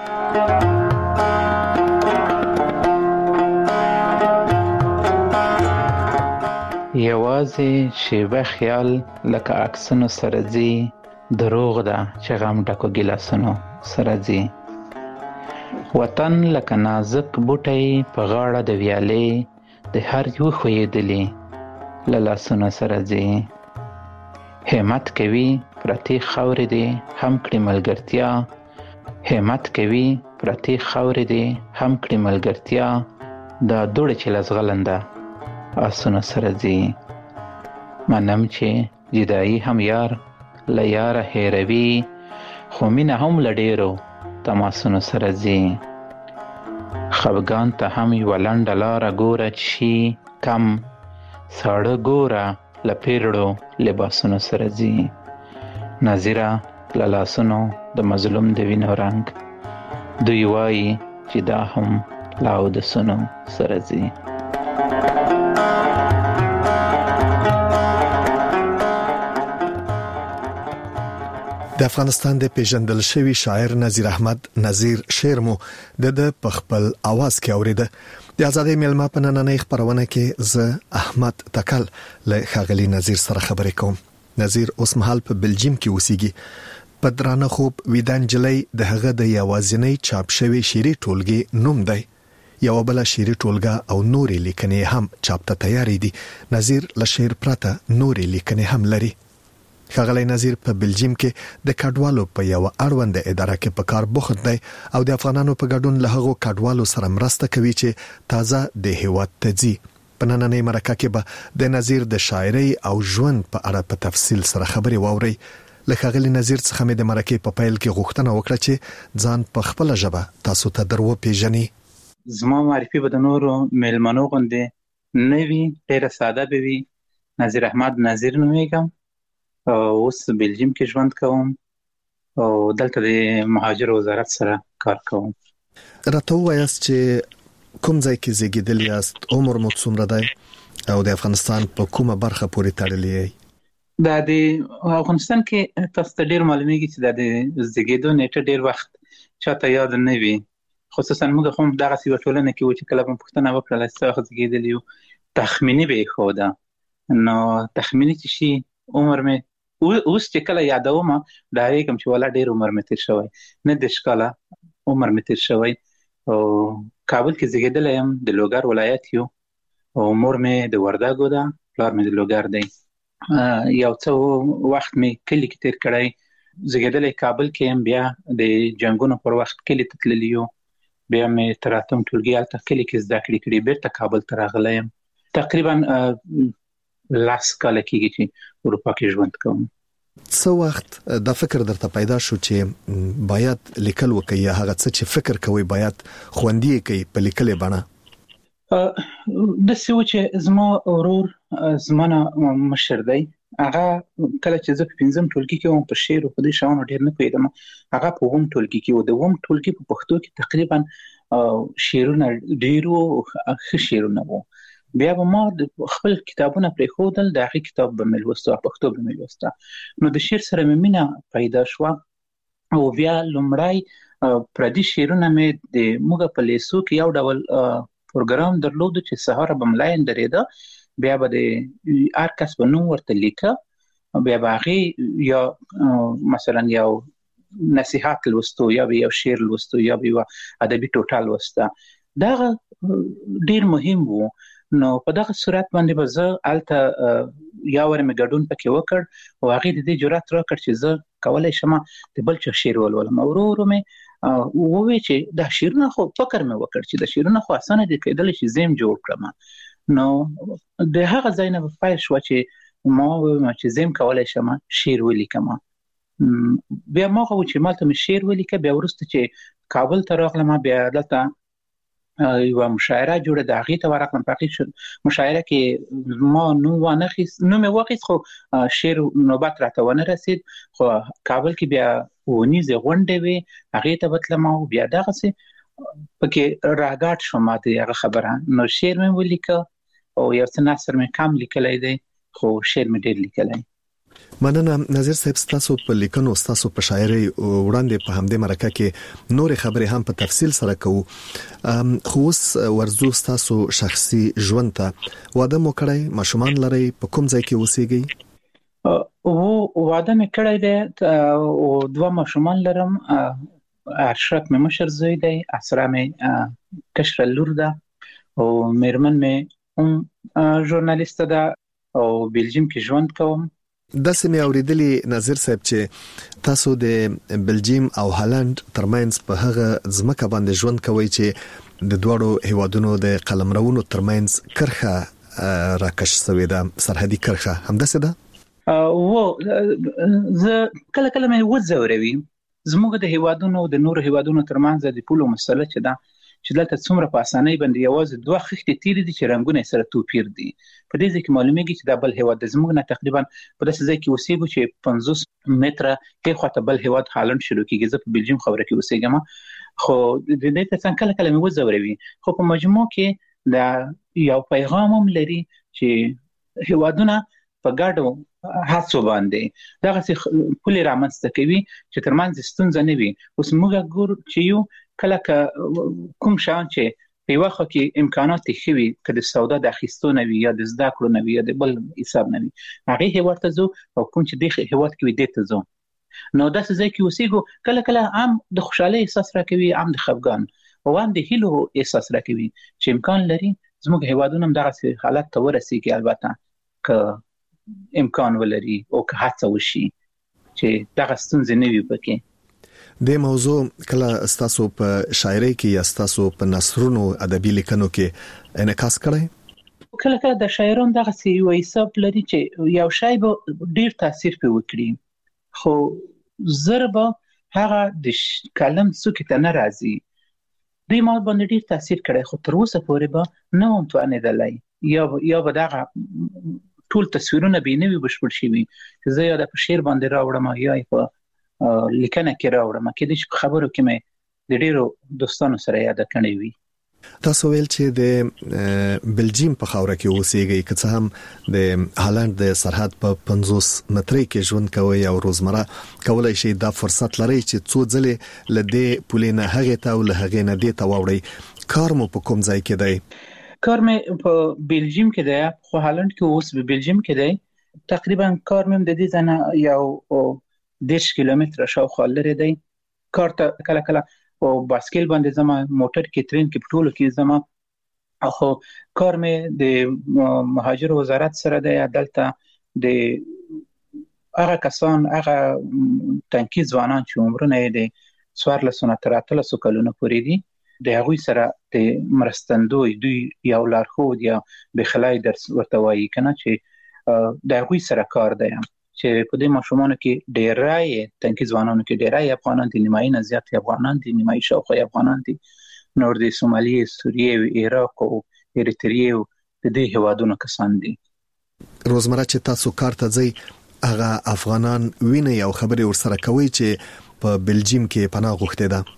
یوازې شیبه خیال لکه عکسونو سره ځي، دروغ ده چې غم ډکو ګیلاسونو سره ځي. وطن لکه نازک بوټی په غاړه د ویالې، د هر یو خویدلی له لاسونو سره ځي. همت کوي پرتی خاورې دي هم کړي ملګرتیا، همت کوي پرتی خاورې دي هم کړي ملګرتیا، دا دوړه چې لزغلنده آسونو سره ځي. منم چې جدایي هم یار له یاره هیروي، خو مینه هم له ډیرو تماسونو سره ځي. خفګان ته هم یوه لنډه لاره ګوره چې شي کم، ساړه ګوره له پیرړو لباسونو سره ځي. نظیره له لاسونو د مظلوم د وینو رنګ، دوی وایي چې دا هم له اودسونو سره ځي. د افغانستان د پیژندل شوی شاعر نظیر احمد نظیر شعر مو د په خپل आवाज کې اوریده. د ازادي ملما په نننۍ خبرونه کې زه احمد تکل له خاغلی نظیر سره خبرې کوم. نظیر اوس مهال په بلجیم کې اوسېږي. په درانه خوب ویدان جلای د هغه د یوازینی چاپ شوی شعري ټولګي نوم دی. یو بل شعري ټولګه او نورې لیکنې هم چاپ ته تیاری دي. نظیر له شعر پرته نورې لیکنې هم لري. خاغلی نظیر په بلجیم کې د کډوالو په یو اړوند اداره کې په کار بوخت دی او د افغانانو په ګډون له هغو کډوالو سره مرسته کوي چې تازه د هیواد ته ځي. په نننۍ مرکه کې به د نظیر د شاعرۍ او ژوند په اړه په تفصیل سره خبرې واوري. له خاغلی نظیر څخه مې د مرکې په پیل کې غوښتنه وکړه چې ځان په خپل ژبه تاسو ته درو پیژني. زما معرفي به د نورو میلمنو غوندې نه وي، ډېره ساده به وي. نظیر احمد نظیر نومیږم، اوس بلجیم کې ژوند کوم او دلته د مهاجر وزارت سره کار کوم. راته وایاست چې کوم ځای کې زیږیدل یاست، عمر مو څومره دی او د افغانستان په کومه برخه پورې تړلی یې؟ د افغانستان کې تاسو ته ډېر معلومیږي چې د زیږیدو نیټه ډېر وخت چاته یاد نه وي، خصوصا موږ هم دغسې یوه ټولنه کې وو چې کله به پوښتنه وکړله چې څه وخت زیږېدلي یو، تخمیني به یې ښوده. نو تخمیني چې شي عمر مې اوس چې کله یادوم ډارېږم چې والا ډېر عمر مې تېر شوی، 9 کاله عمر مې تېر شوی. او کابل کې زیږېدلی یم، د لوګر ولایت یو، او مور مې د وردګو ده، پلار مې د لوګر دی. یو څو وخت مې کلی کې تیر کړی، زګیدلې کابل کې هم بیا د جنگونو پر وخت کلی ته تللی یو، بیا مې تر اتم ټولګي هلته کلی کې زده کړې کړې، بیرته کابل ته راغلی یم. تقریبا 10 کاله کېږي چې اروپا کې ژوند کوم. څه وخت دا فکر درته پیدا شو چې باید لیکل وکړي، یا هغه څه چې فکر کوي باید خوندي کړي په لیکلې بڼه؟ د څه و چې زما ورور زمانه مشر دی، هغه کله چې زه په 5م ټولګي کې وم په شعر او په دې شاونو ډېر نه پوهېدم، هغه په 8م ټولګي کې و. د 8م ټولګي په پښتو کې تقریبا شعرونه ډېر وو، ښه شعرونه وو. بیا به ما خپل کتابونه پرېښودل، د هغې کتاب به مې لوسته، پښتو به مې لوسته. نو د شعر سره مې مینه پیدا شوه او بیا لومړی پردي شعرونه مې د موږ په لیسو کې یو ډول پروګرام درلود چې سهار به ملاین درېده، بیا به د هر کس به نوم ورته لیکه، بیا به هغې یا مثلا یو نصیحت لوستو، یا به یو شعر لوستو، یا به یو ادبي ټوټه لوسته. دغه ډېر مهم وو. نو په دغه صورت باندې به زه هلته یا ور مې ګډون پکې وکړ او هغې د دې جرأت راکړ چې زه کولی شم د بل چا شعر ولولم. ورو ورو مې ووی چې دا شعرونه خو فکر مې وکړ چې دا شعرونه خو اسانه دي، کېدلی شي زه یې جوړ کړم. نو د هغه ځای نه پیل شوه چې ما وویل چې زه هم کولی شم شعر ولیکم. بیا ما هغه چې مالته مې شعر ولیکه، بیا وروسته چې کابل ته راغلم، بیا دلته یوه مشاعره جوړه ده، هغې ته ورغلم. په هغې مشاعره کې ما نوم مې واخیست، خو شعر نوبت راته ونه رسید. خو کابل کې بیا ونیزې غونډې وې، هغې ته به تلم او بیا دغسې پکې راګاډ شوم د هغه خبره. نو شعر مې ولیکه او یو څه نثر مې کم لیکلی دی، خو شعر مې ډېر لیکلی. مننه نظیر صاحب، ستاسو په لیکنو، ستاسو په شاعرۍ وړاندې په همدې مرکه کې نورې خبرې هم په تفصیل سره کوو، خو اوس ورځو ستاسو شخصي ژوند ته. واده مو کړی، ماشومان لرئ، په کوم ځای کې اوسېږئ؟ واده مې کړی دی او 2 ماشومان لرم. اشرف مې مشر زوی دی، اسرا مې کشره لور ده او میرمن مې هم ژورنالیسته ده او بلجیم کې ژوند کوم. داسې مې اورېدلي نظیر صاحب چې تاسو د بلجیم او هالند ترمنځ په هغه ځمکه باندې ژوند کوئ چې د دواړو هیوادونو د قلمرونو ترمنځ کرښه راکش شوې ده، سرحدي کرښه، همداسې ده؟ زه کله کله مې وځوروي، زموږ د هیوادونو د نورو هیوادونو ترمنځ د پولو مسله چې ده، چې دلته څومره په اسانۍ باندې یوازې 2 خښتې تیرې دي چې رنګونه یې سره توپیر دي. په دې ځای کې معلومیږي چې دا بل هیواد د زموږ نه تقریبا په داسې ځای کې اوسېږو چې 50 متره ښې خواته بل هیواد هالند شروع کېږي. زه په بلجیم خبره کې اوسېږم، خو د دې ترڅنګ کله کله مې وځوروي، خو په مجموع کې دا یو پیغام هم لري چې هیوادونه په ګډو هڅو باندې دغسې پولې رامنځته کوي چې ترمنځ ستونزه نه وي. اوس موږ ګورو چې یو کله کوم شیان چې په یوه خوا کې امکانات یې ښه وي، که د سودا د اخیستو نه وي یا د زده کړو نه وي یا د بل حساب نه وي، هغې هیواد ته ځو، او کوم چې دې هیواد کې وي دې ته ځو. نو داسې ځای کې اوسېږو، کله کله هم د خوشحالۍ احساس راکوي، هم د خفګان او هم د هیلو احساس راکوي چې امکان لري زموږ هیوادونه هم دغسې حالت ته ورسېږي، البته که امکان ولري او که هڅه وشي چې دغه ستونزې نه وي پکې. د موضوع کله ستاسو په شاعرۍ کې یا ستاسو په نثرونو ادبي لیکنو کې انعکاس کړی؟ کله کله د شاعرانو دغسې یو حساب لري چې یو شی به ډېر تاثیر پرې وکړي، خو زر به هغه د کلم څوکې ته نه راځي. دوی ما باندې ډېر تاثیر کړی، خو تر اوسه پورې به نه وم توانېدلی، یا به دغه ټول تصویرونه به یې نه وي بشپړ شوي چې زه یا د په شعر باندې راوړم یا یې په لیکنه کې راوړم. کېدای شي په خبرو کې مې د ډېرو دوستانو سره یاده کړې وي. تاسو ویل چې د بلجیم په خاوره کې اوسېږئ، که څه هم د هالند د سرحد په 50 مترۍ کې ژوند کوئ او روزمره کولای شئ دا فرصت لرئ چې څو ځلې له دې پولې نه هغې ته او له هغې نه دې ته واوړئ. کار مو په کوم ځای کې دی؟ کار مې په بلجیم کې دی، خو هالند کې اوس په بلجیم کې دی. تقریبا کار مې د دې ځای نه یو 10 کیلومتره شاوخوا لرې دی. کار ته کله کله او باسکل باندې ځم، موټر کې، ترین کې، په ټولو کې ځم. خو کار مې د مهاجر وزارت سره د عدالت د هغه کسان هغه تنکي ځوانان چې عمرونه یې د 14 تر 13 کلونو پورې دي د هغوی سره د مرستندوی دوی یو لارښود یا بخلای درس ورته وایي کنه چې د هغوی سره کار دی چې په دې ماشومانو کې ډیرای تنکي ځوانانو کې ډیرای افغانان دي نیمایي نه زیات افغانان دي نیمایي شاوخوا افغانان دي نور د سومالیې سوریې عراق او اریتریې د دې هوادونو کسان دي روزمره چې تاسو کار ته ځئ هغه افغانان ویني او خبري ورسره کوي چې په بلجیم کې پناه غوښته ده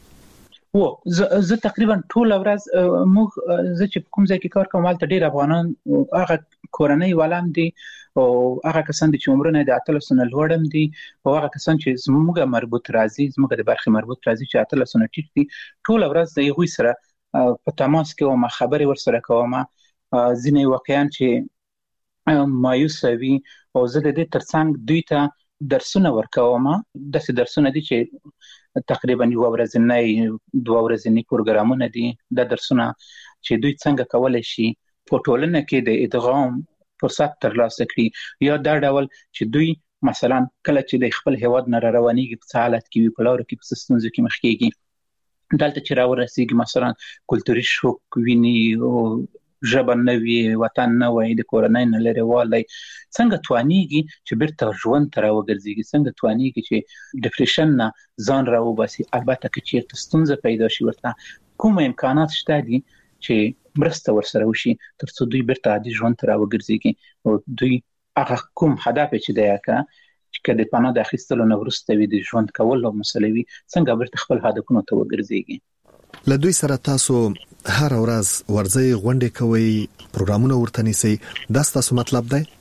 زه تقریبا ټول ورځ موږ زه چې کوم ځای کې کار کوم هلته ډېر افغانان هغه کورنۍ ولام دي او هغه کسان چې عمرونه د 13 نه لوړم دي او هغه کسان چې زموږه مربوط راځي زموږه د برخې مربوط راځي چې 13 نه ټیټ دي ټول ورځ د یوه سره په تماس کې او ما خبرې ورسره کوم ځینې واقعا چې مایوس وي او زه د دې ترڅنګ دوی ته درسونه ورکوم داسې درسونه دي چې تقریبا یو ورځنی 2 ورځنی پروګرامونه دي د درسونه چې دوی څنګه کولای شي په ټولنه کې د ادغام فرصت ترلاسه کړي یا دا ډول چې دوی مثلا کله چې د خپل هیواد نه روانيږي په حالت کې وي په لور کې په ستونزو کې مخ کېږي دلته چې راورسیږي مثلا کلتوري شوک ویني او ژبه نوي وطن نوي د کورنۍ نه لري والي څنګه توانيږي چې بیرته ژوند تر وګرځيږي څنګه توانيږي چې ډیپریشن نه ځان راوباسي البته چې چیرته ستونزه پیدا شي ورته کوم امکانات شته دي چې مرسته ورسره وشي ترڅو دوی بیرته عادي ژوند تر وګرځيږي او دوی هغه کوم هدف چې دی چې کله د پناه د اخیستلو نه وروسته وي د ژوند کولو مسلې وي څنګه بیرته خپل هدفونو ته وګرځيږي لدوی سره تاسو هر ورځ ورځي غونډې کوي پروګرامونه ورته نیسي دا ستاسو مطلب دی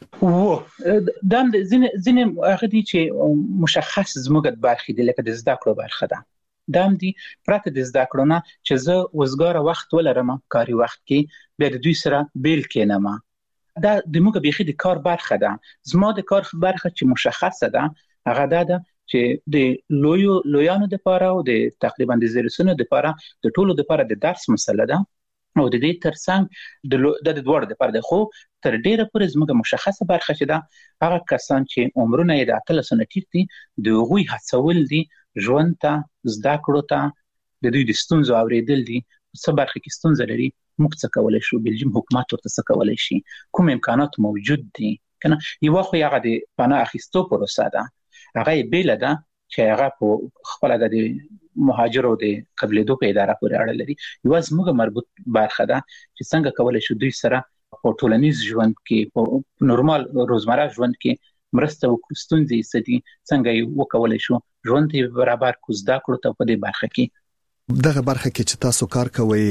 دا ځینې هغه دي چې مشخص زموږ د برخې دي لکه د زده کړو برخه ده دا هم دي پرته د زده کړو نه چې زه وزګاره وخت ولرم کاري وخت کې بیا د دوی سره بیل کېنم دا د موږ بيخي د کار برخه ده زما د کار برخه چې مشخصه ده هغه ده چې د لویانو د لپاره او د تقریبا د زیرسونو د لپاره د ټولو د لپاره د درس مسله ده او د دې ترڅنګ د دوړ د لپاره خو تر ډیره پورې زموږ مشخصه برخه چې ده هغه کسان چې عمرونه یې د 13 نه ټیټ دي د غوي هڅول دي ژوند ته زده کړو ته د دوی د ستونزو اوریدل دي څه برخه کې ستونزه لري موږ څه کولای شو بلجیم حکومت ورته څه کولای شي کوم امکانات موجود دي کنه یو خو هغه د پناه اخیستو پروسه ده هغه بیل ده چې هغه په خپل د مهاجرو د قبلېدو په اداره پورې اړه لري یو زموږ مربوط برخه ده چې څنګه کولای شو دوی سره په ټولنیز ژوند کې په نورمال روزمره ژوند کې مرسته وکړو ستونزې ستې څنګه یې وکولای شو ژوند یې برابر کوزدا کړو ته په دې برخه کې دغه برخه کې چې تاسو کار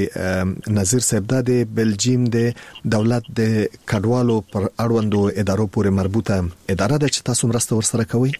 کوي نظیر صاحب د بلجیم د دولت د کډوالو پر اړوندو ادارو پورې مربوطه اداره ده چې تاسو مرسته ورسره کوي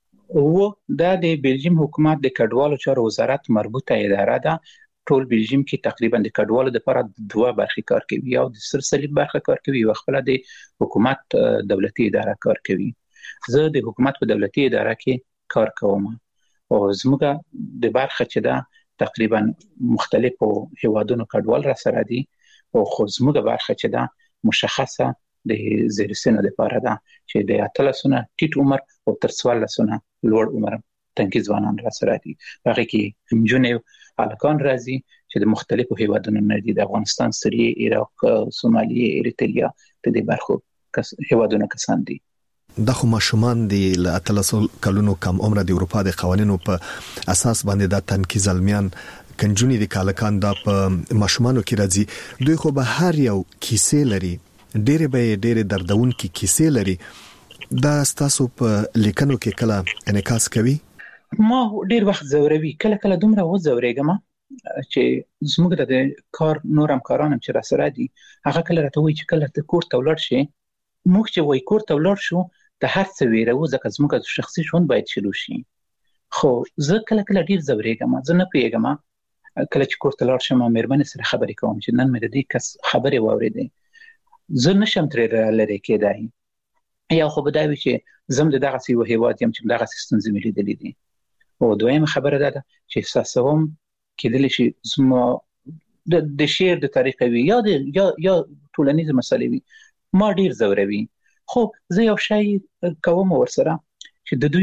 او دا د بلجیم حکومت د کډوالو چارو وزارت مربوطه اداره ده ټول بلجیم کې تقریبا د کډوالو لپاره 2 برخې کار کوي او د سرسلی برخه کار کوي او خپل د حکومت دولتي اداره کار کوي زه د حکومت په دولتي اداره کې کار کوم او زموږ د برخه چې ده تقریبا مختلفو هیوادونو کډوال را سره دي او خو زموږ برخه چې ده مشخصه د زیرسینو لپاره ده چې د 13 نه ټیټ عمر او تر 14 نه لوړ عمر تنکي ځوانان را سره دي هغه کې جنونې الکان راځي چې د مختلفو هیوادونو نه دي د افغانستان سوریې عراق سومالیې اریتریا د دې برخو هیوادونو کسان دي د خو ماشومان دي له 13 کلونو کم عمر د اروپا د قوانینو په اساس باندې د تنکي ځلمیان کنجونی د کالکان د ماشومانو کې راځي دوی خو به هر یو کیسې لري ډېر دردون کې کیسې لري دا ستاسو په لیکنو کې کله انعکاس کوي ما ډېر وخت زوروي کله دومره وزورېږم چې زموږ د کار نور همکاران چې را سره دي هغه کله راته وایي چې کله ته کور ته ولاړ شې موږ چې وای کور ته ولاړ شو د هر څه ویره ځکه زموږ شخصي ژوند باید شروع شي خو زه کله ډېر زورېږم زه نه پیږم کله چې کور ته لاړ شم مېرمنې سره خبرې کوم چې نن مې د دې کس خبرې واورېدې زه نشم ترې لرې کېدای یا خو به دا وي چې زم دغه سی وهیواد يم چې دغه ستونزې ملي دي او دویمه خبره ده چې احساسوم کېدل شي زما د شعر د طریقې وي یا ټولنیز مسلې وي ما ډیر زوروي. خو زه یو شی کوم ورسره چې د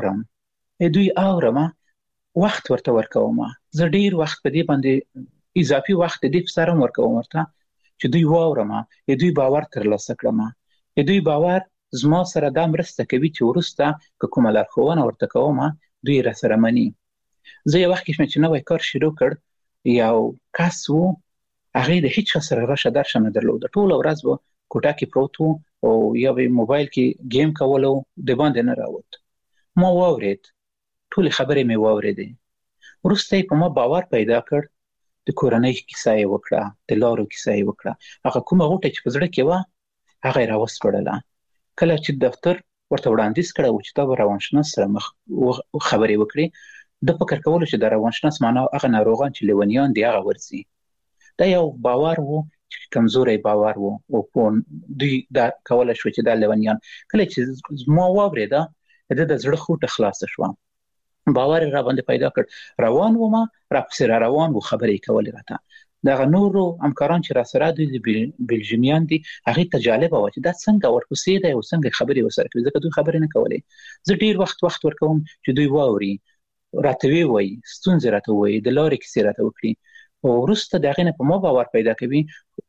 دوی اورم وخت ورته ورکوم. زه ډیر وخت په دې باندې اضافي وخت دې سره ورکوم ورته چې دوی واورم، دوی باور ترلاسه کړم، دوی باور زما سره دا مرسته کوي چې ورسته کومه لارښوونه ورته کوم دوی را سره مني. زه یو وخت کې چې نوی کار شروع کړ، یو کس و هغه د هیڅ سره راشه درشه نه درلود، ټول ورځ و کوټه کې پروت و او یا به موبایل کې گیم کولو د باندې نه راوت. ما واورید، ټول خبرې مې واورېدې، وروسته په ما باور پیدا کړ. د کورنۍ کیسه یې وکړه، د لارو کیسه یې وکړه، هغه کومه غوټه چې په زړه کې و هغه را وسپړله. کله چې دفتر ورته وړاندیز کړه چې تا به روانشناس سره خبرې وکړي، د فکر کولو چې د روانشناس معنا هغه ناروغان چې لیونیان دي هغه ورځي. دا یو باور و چې کمزوري باور و او دوی دا کولای شو چې دا لیونیان. کله چې ما واورېده د زړه خوټه خلاص شو، باور را باندې پیدا کړ. روان و ما را پسې را روان و خبرې کولې راته. دا نورو همکاران چې را سره دوی بلجیمیان دي هغه ته جالب و چې دا څنګه ورپسې دی او څنګه خبرې وسره کوي، ځکه دوی خبرې نه کولې. زه ډیر وخت ورکوم چې دوی واوري، راته وي ستونزې راته وي، د لارې کیسې راته وکړي او وروسته د هغې نه په ما باور پیدا کوي.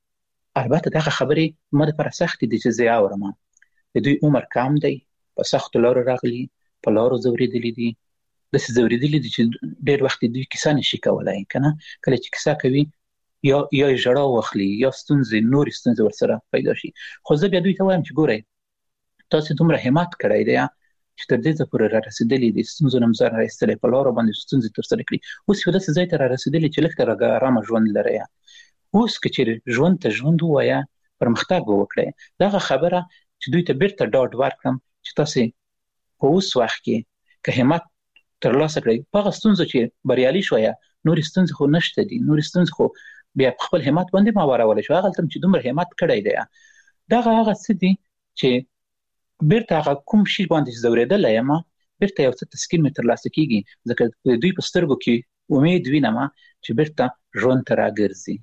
البته دغه خبرې ما دپاره سختې دي چې زه یې اورم. د دوی عمر کم دی، په سختو لارو راغلي، په لارو ځورېدلي دي، داسې ځورېدلي دي چې ډېر وخت دوی کیسه نشي کولی. کنه کله چې کیسه کوي یا یې ژړا واخلي یا نورې ستونزې ورسره پیدا شي. خو زه بیا دوی ته وایم چې ګورئ تاسې دومره همت کړی دی چې تر دې ځایه پورې را رسېدلي دي، ستونزو نه ځان را ایستلی، په لارو باندې ستونزې ترسره کړي، اوس یو داسې ځای ته را رسېدلي چې لږ ته ارامه ژوند لرئ. اوس که چېرې ژوند ته ژوند ووایه، پرمختګ به وکړئ. دغه خبره چې دوی ته بیرته ډاډ ورکړم چې تاسې په اوس وخت کې که همت ترلاسه کړئ، په هغه ستونزو چې بریالي شویه، نورې ستونزې خو نشته دي، نورې ستونزې خو بیا په خپل همت باندې ما وارولی شو. هغلته چې دومره همت کړی دی، دغه هغه څه دي چې بیرته هغه کوم شي باندې زورېدلی یم بیرته یو څه تسکین مې ترلاسه کېږي، ځکه د دوی په سترګو کې امید وینم چې بیرته ژوند ته راګرځي.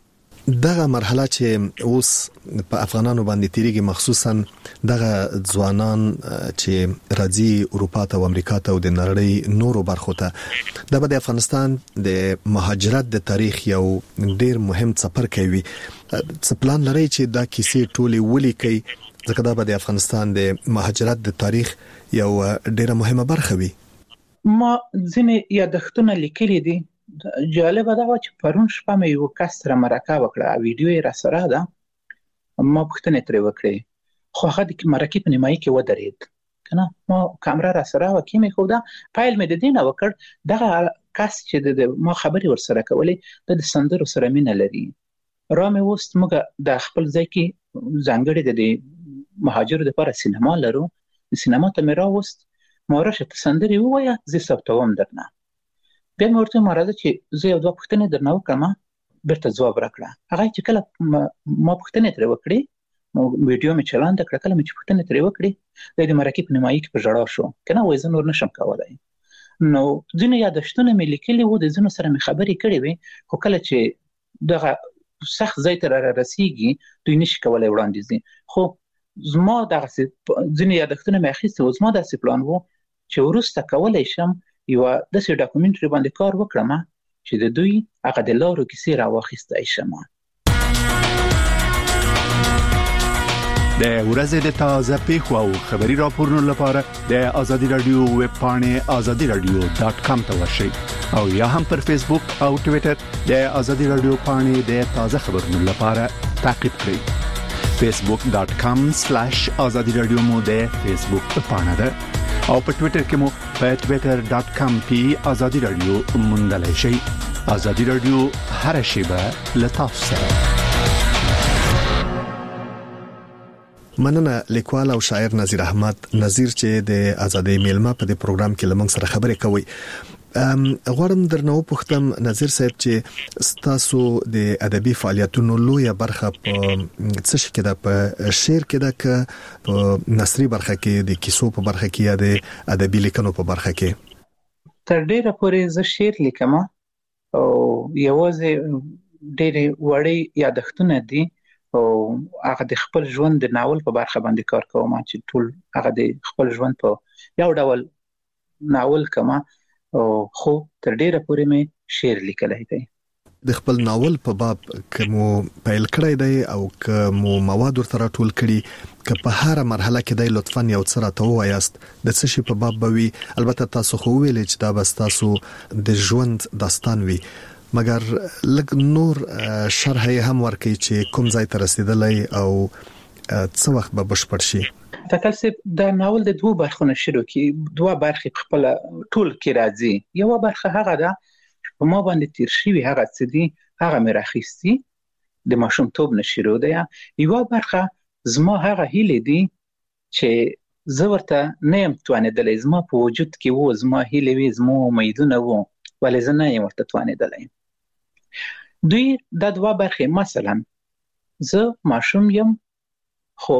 دغه مرحله چې اوس په افغانانو باندې تیریږي، مخصوصا دغه ځوانان چې راځي اروپا ته او امریکا ته او د نړۍ نورو برخو ته، دا به د افغانستان د مهاجرت د تاریخ یو ډیر مهم څپر کوي. څه پلان لري چې دا کیسې ټولې ولیکي، ځکه دا به د افغانستان د مهاجرت د تاریخ یو ډیره مهمه برخه وي؟ ما ځینې یادښتونه لیکلي دي. جالبه دا و چې پرون شپه مې یو کس سره مرکه وکړه، ویډیو یې را سره ده، ما پوښتنې ترې وکړې، خو هغه د مرکې په نیمایي کې ودرېد. کنه ما کامره را سره وه، کې مې ښوده، پیل مې د دې نه وکړ دغه کس چې ما خبرې ورسره کولې د سندرو سره مینه لري. را مې وست موږ د خپل ځای کې ځانګړې د مهاجرو دپاره سینما لرو، سینما ته مې راوست، ما راشه ته سندرې ووایه زه ثبتوم درنه. بیا مې ورته راځه چې زه یو دوه پوښتنې درنه وکړم، بیرته ځواب راکړه. هغه چې کله ما پوښتنې ترې وکړې، ویډیو مې چلانده کړه، کله مې چې پوښتنې ترې وکړې د مرکې په نیمایي کې په ژړا شو، کنه وایي زه نور نشم کولی. نو ځینې یادښتونه مې لیکلي وو، د ځینو سره مې خبرې کړې وې، خو کله چې دغه سخت ځای ته را رسیږي دوی نشي کولی وړاندیز دي. خو زما دغسې ځینې یادښتونه مې اخیستي وو، زما داسې پلان وو چې وروسته کولی شم یو داسې ډاکومنټري باندې کار وکړم چې د دوی هغه د لارو کیسې راواخیستی شم. د ورځې د تازه پیښو او خبري راپورونو لپاره د آزادي رادیو ویب پاڼې azadiradio.com ته ورشئ او یا هم پر فیسبوک او ټوئیټر د آزادي رادیو پاڼې د تازه خبرونو لپاره تعقیب کړئ. facebook.com/azadiradio مو د فیسبوک پاڼه ده او په ټوئیټر کې مو په twitter.com/azadiradio موندلای شئ. آزادي رادیو هر شیبه لتاسو سره. مننه لیکوال او شاعر نذیر احمد نذیر چې د ازادۍ میلمه په دې پروګرام کې لمنګ سره خبرې کوي. غواړم درنو پوښتم نذیر صاحب چې تاسو د ادبي فعالیتونو لویه برخه په څه شي کې ده، په شعر کې ده که په نثري برخه کې، د کیسو په برخه کې یا د ادبي لیکنو په برخه کې؟ تر ډیره پورې زه شعر لیکم او یوازې ډېر وړي یادښتونه دي او هغه د خپل ژوند د ناول په برخه باندې کار کوم چې ټول هغه د خپل ژوند په یو ډول ناول کما او خو تر ډیره پورې مې شعر لیکلای دی. د خپل ناول په باب کومو پیل کړی دی او کومو مواد ورته ټول کړي که په هر مرحله کې دی لطفاً یو څه راته ووایاست د څه شي په باب بوي. البته تاسو خو ویلې چې دا بس تاسو د ژوند داستان وي مګر لږ نور شرح هم ورکړي چې کوم ځای ته رسیدلی او څه وخت به بشپړ شي. تکل سي دا ناول د دوه برخو شروع کی دوه برخې خپل ټول کې راځي. یو برخه هغه ده په ما باندې تیر شوی هغه څه دي هغه مې راخیستي د ماشومتوب نه شروع ده. یو برخه زما هغه هیلې دي چې زه ورته نه یم توانېدلی زما په وجود کې وو زما هیلې وي زما امیدونه وو ولې زه نه یم ورته توانېدلی. دوی دا دوه برخې مثلا زه ماشوم یم خو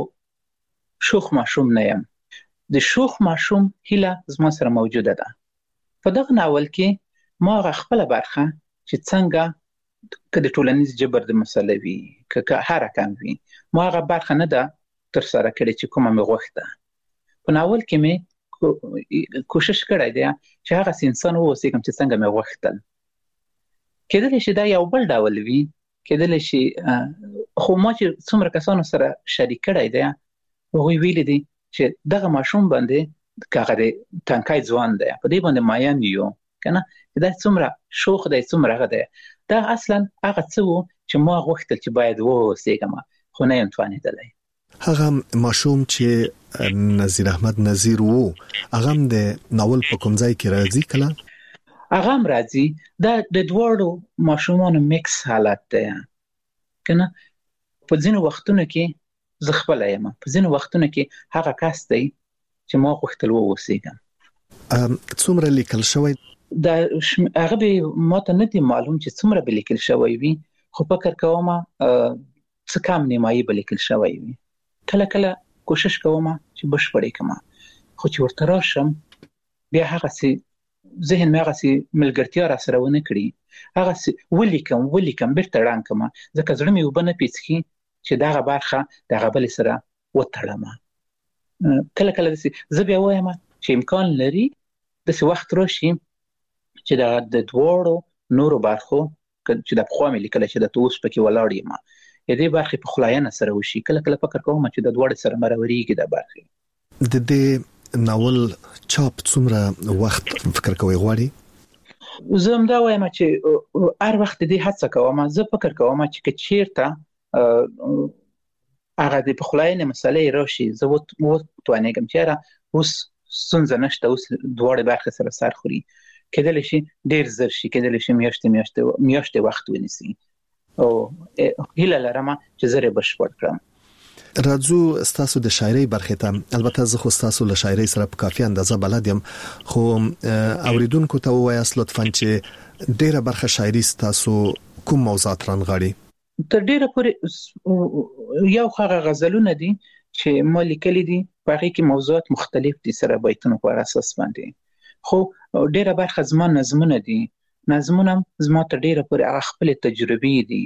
شوخ ماشوم نه یم. د شوخ ماشوم هیله زما سره موجوده ده. په دغه ناول کې ما خپل برخه چې څنګه که د ټولنیز جبر د مسله وي که هر کم وي ما هغه برخه نه ده تر سره کړې چې کومه مې غوښته. په ناول کې مې کوشش کړی دی چې هغه انسان واوسم چې څنګه مې غوښتل. کېدلی شي دا یو بل ډول وي کېدلی شي خو ما چې څومره کسانو سره شریک کړی دی هغوی ویلي دي چې دغه ماشوم باندې هغه د تنکای ځوان دی په دې باندې ماین یو کنه دا څومره شوخ دی څومره هغه دی دا اصلا هغه څه وو چې ما غوښتل چې باید واوسېږم خو نه یم توانېدلی. هغه ماشوم چې نذیر احمد نذیر وو هغه د ناول په کوم ځای کې راځي کله هغه هم راځي دا د دوړو ماشومانو میکس حالت دی کنه. په ځینو وختونو کې زه خپل یم په ځینو وختونو کې هغه کس دی چې ما غوښتل واوسېږم. څومره لیکل شوی دا هغه به ماته نه دی معلوم چې څومره به لیکل شوی وي خو فکر کوم څه کم نیمایي به لیکل شوی وي. کله کله کوشش کوم چې بشپړې کړم خو چې ورته راشم بیا هغه سي ذهن مې هغه سي ملګرتیا را سره ونه کړي هغه سي ولیکم بیرته ړنګ کړم ځکه زړه مې وبنه پیڅکی چې دغه برخه دغه بل سره وتړم. کله کله زه بیا وایم چې امکان لري د څه وخت راشي چې د دوړو نورو برخو چې د پخوا مې لیکل چې د توس پکې ولاړ یم دې برخې په خلاینه سره وشي. کله کله فکر کوم چې د دوړو سره مروريږي د برخې. د دې ناول چاپ څومره وخت فکر کوي غواړي؟ زه هم دا وایم چې هر وخت دې هڅه کوم. زه فکر کوم چې چیرته هغه د پخلاینې مسلې راشي زه توانېږم چې اوس ستونزه نشته اوس دوړې برخې سره سر خوري کېدلی شي ډېر زر شي کېدلی شي میاشتې وخت ونیسي او هیله لرم چې زه یې بشپړ کړم. راځو ستاسو د شاعرۍ برخې ته. البته زه خو ستاسو له شاعرۍ سره په کافي اندازه بلد یم خو اوریدونکو ته ووایاست لطفاً چې ډېره برخه شاعري ستاسو کوم موضوعات رانغاړي؟ تر ډېره پورې یو هغه غزلونه دي چې ما لیکلي دي په هغې کې موضوعات مختلف دي سره بیتونو په اساس باندې خو ډېره برخه زما نظمونه دي. نظمونه زما تر ډېره پورې هغه خپلې تجربې دي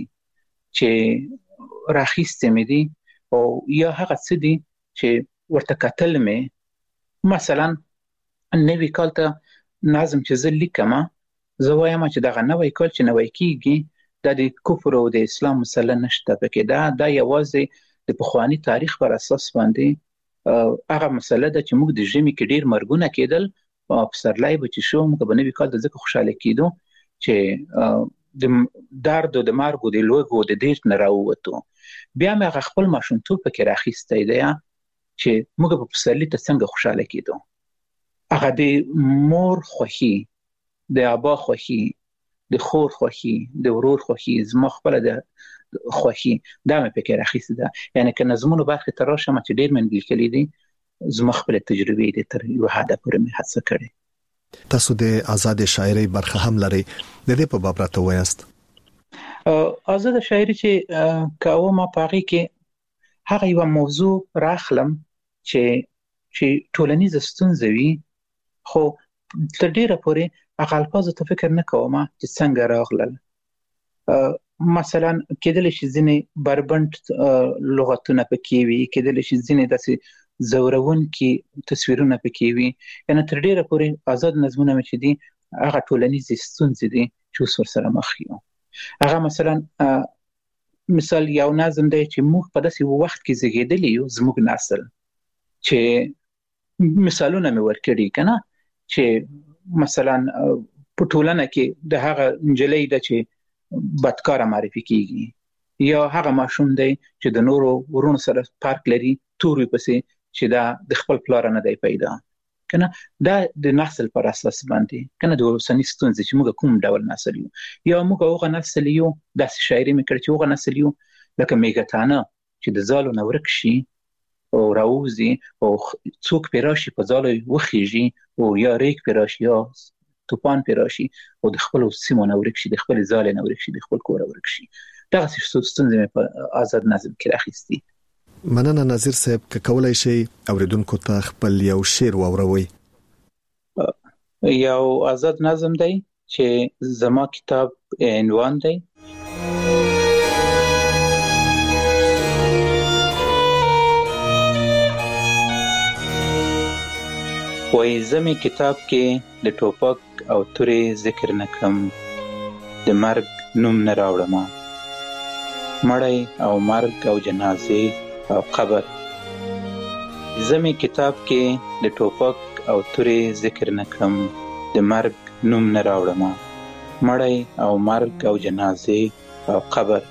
چې راخیستې مې دي او یا هغه څه دي چې ورته کتل مې مثلا نوي کال ته نظم چې زه لیکم زه وایم چې دغه نوی کال چې نوی کېږي دا د کفر او د اسلام مسله نشته پکې دا یوازې د پخوانی تاریخ پر اساس باندې هغه مسله ده چې موږ د ژمي کې ډیر مرګونه کېدل په پسرلی به چې شو موږ په نوي کال د ځکه خوشاله کېدو چې د درد او د مرګ او د لوږې د ډیر نه راووتو. بیا مې هغه خپل ماشومتوب پکې راخیستی دی چې موږ په پسرلي ته څنګه خوشاله کېدو. هغه د مور خوښي د ابا خوښي د خور خوښي د ورور خوښي زما خپله د خوښي دا مې پکې راخیستې ده. یعنې که نظمونو برخې ته راشم چې ډېر مې لیکلي دي زما خپلې تجربې دي تر یوه حده پورې مې هڅه کړې. تاسو د آزادې شاعرۍ برخه هم لرئ د دې په باب راته ووایاست. آزاده شاعري چې کومه په هغې کې هغه یوه موضوع راخلم چې ټولنیزه ستونزه وي خو تر ډېره پورې هغه الفاظو ته فکر نه کوم چې څنګه راغلل. مثلا کېدل شي ځینې بربند لغتونه پکې وي، کېدل شي ځینې داسې زورونکي تصویرونه پکې وي، یعنی تر ډیره پورې آزاد نظمونه چې دي هغه ټولنیزې ستونزې دي چې اوس ورسره مخ یو. هغه مثلا مثال یو نظم دی چې موږ په داسې وخت کې زیږېدلی یو، زموږ نسل چې مثالونه مې ورکړي کنه، چې مثلا په ټولنه کې د هغه نجلۍ ده چې بدکاره معرفي کیږي، یا هغه ماشوم دی چې د نورو ورونو سره فرق لري، توري پسې چې دا د خپل پلار نه دی پیدا کنه. دا د نسل پر اساس باندې کنه د اوسنۍ ستونزې چې موږ کوم ډول نسل یو، یا موږ هغه نسل یو داسې شاعري مې کړ چې هغه نسل یو لکه میګتانه چې د زالو نه ورک شي او راوزي او څوک پیراشي په زالو وخیږي او یا ریک پیراشي یا توپان پیراشي او د خپل سیمو نه ورک شي، د خپل ځال نه ورک شي، د خپل کور ورک شي. دا څه ستونزې په آزاد نظم کې راخېستي. مننه نظیر صاحب، که کولای شي اوریدونکو ته خپل یو شعر واوروي. یو آزاد نظم دی چې زما کتاب عنوان دی وای زمي کتاب کې د ټوپک او تورې ذکر نکړم، د مرګ نوم نه راوړم، مړی او مرګ او جنازې او قبر. زمي کتاب کې د ټوپک او تورې ذکر نکړم، د مرګ نوم نه راوړم، مړی او مرګ او جنازې او قبر.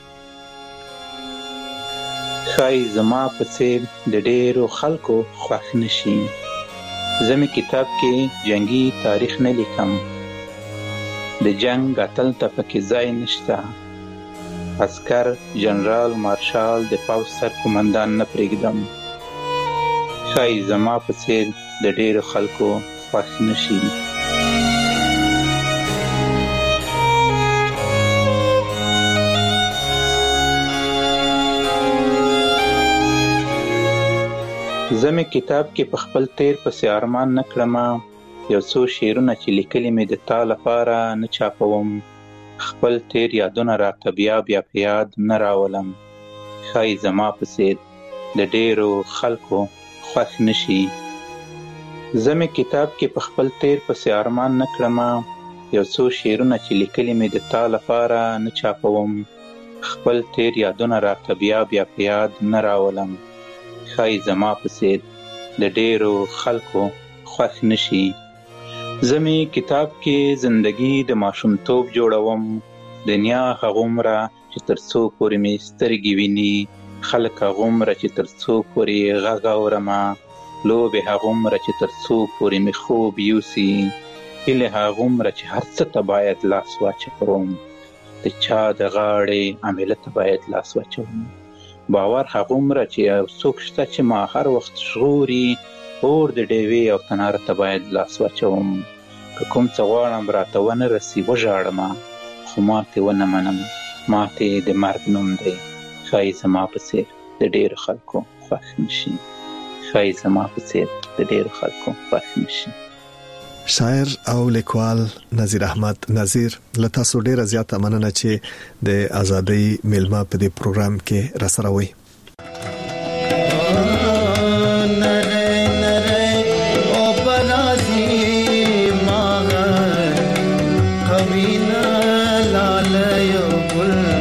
ښایي زما په څېر د ډېرو خلکو خوښ نشي، زمي کتاب کې جنگي تاریخ نه لیکم، د جنگ اتل ته پکې ځای نشته، عسکر جنرال مارشال د پوځ سر قومندان نه پرېږدم. ښایي زما په څېر د ډېرو خلکو خوښ نشي. زمي کتاب کې په خپل تیر پسې ارمان نه کړم، یو څو شعرونه چې لیکلي مې د تا لپاره نه چاپوم، خپل تیر یادونه راته بیا بیا په یاد نه راولم. ښایي زما په څېر د ډېرو خلکو خوښ نشي. زمي کتاب کې په خپل تیر پسې ارمان نه کړم، یو څو شعرونه چې لیکلي مې د تا لپاره نه چاپوم، خپل تیر یادونه راته بیا بیا په یاد نه راولم. ښایي زما په څېر د ډېرو خلکو خوښ نشي. زمي کتاب کې زندگی د ماشومتوب جوړوم، دنیا هغومره چې تر څو پورې مې سترګې ویني، خلک هغومره چې تر څو پورې غږ اورمه، لوبې هغومره چې تر څو پورې مې خوب یوسي، هیلې هغومره چې هر څه ته باید لاس واچوم، د چا د غاړې عامله ته باید لاس واچوم، باور هغومره چې یو څوک شته چې ما هر وخت ژغوري، اور د ډیوې او تناره ته باید لاس واچوم، که کوم څه غواړم راته ونه رسي وژاړم، خو ماتې ونه منم، ماتې د مرګ نوم دی. ښایي زما په څېر د ډېرو خلکو خوښ نشي. ښایي زما په څېر د ډېرو خلکو خوښ نشي. شاعر او لیکوال نظیر احمد نظیر، له تاسو ډیره زیاته مننه چې د ازادۍ میلمه په دې پروګرام کې راسره وئ. کبھی نہ لال یو گل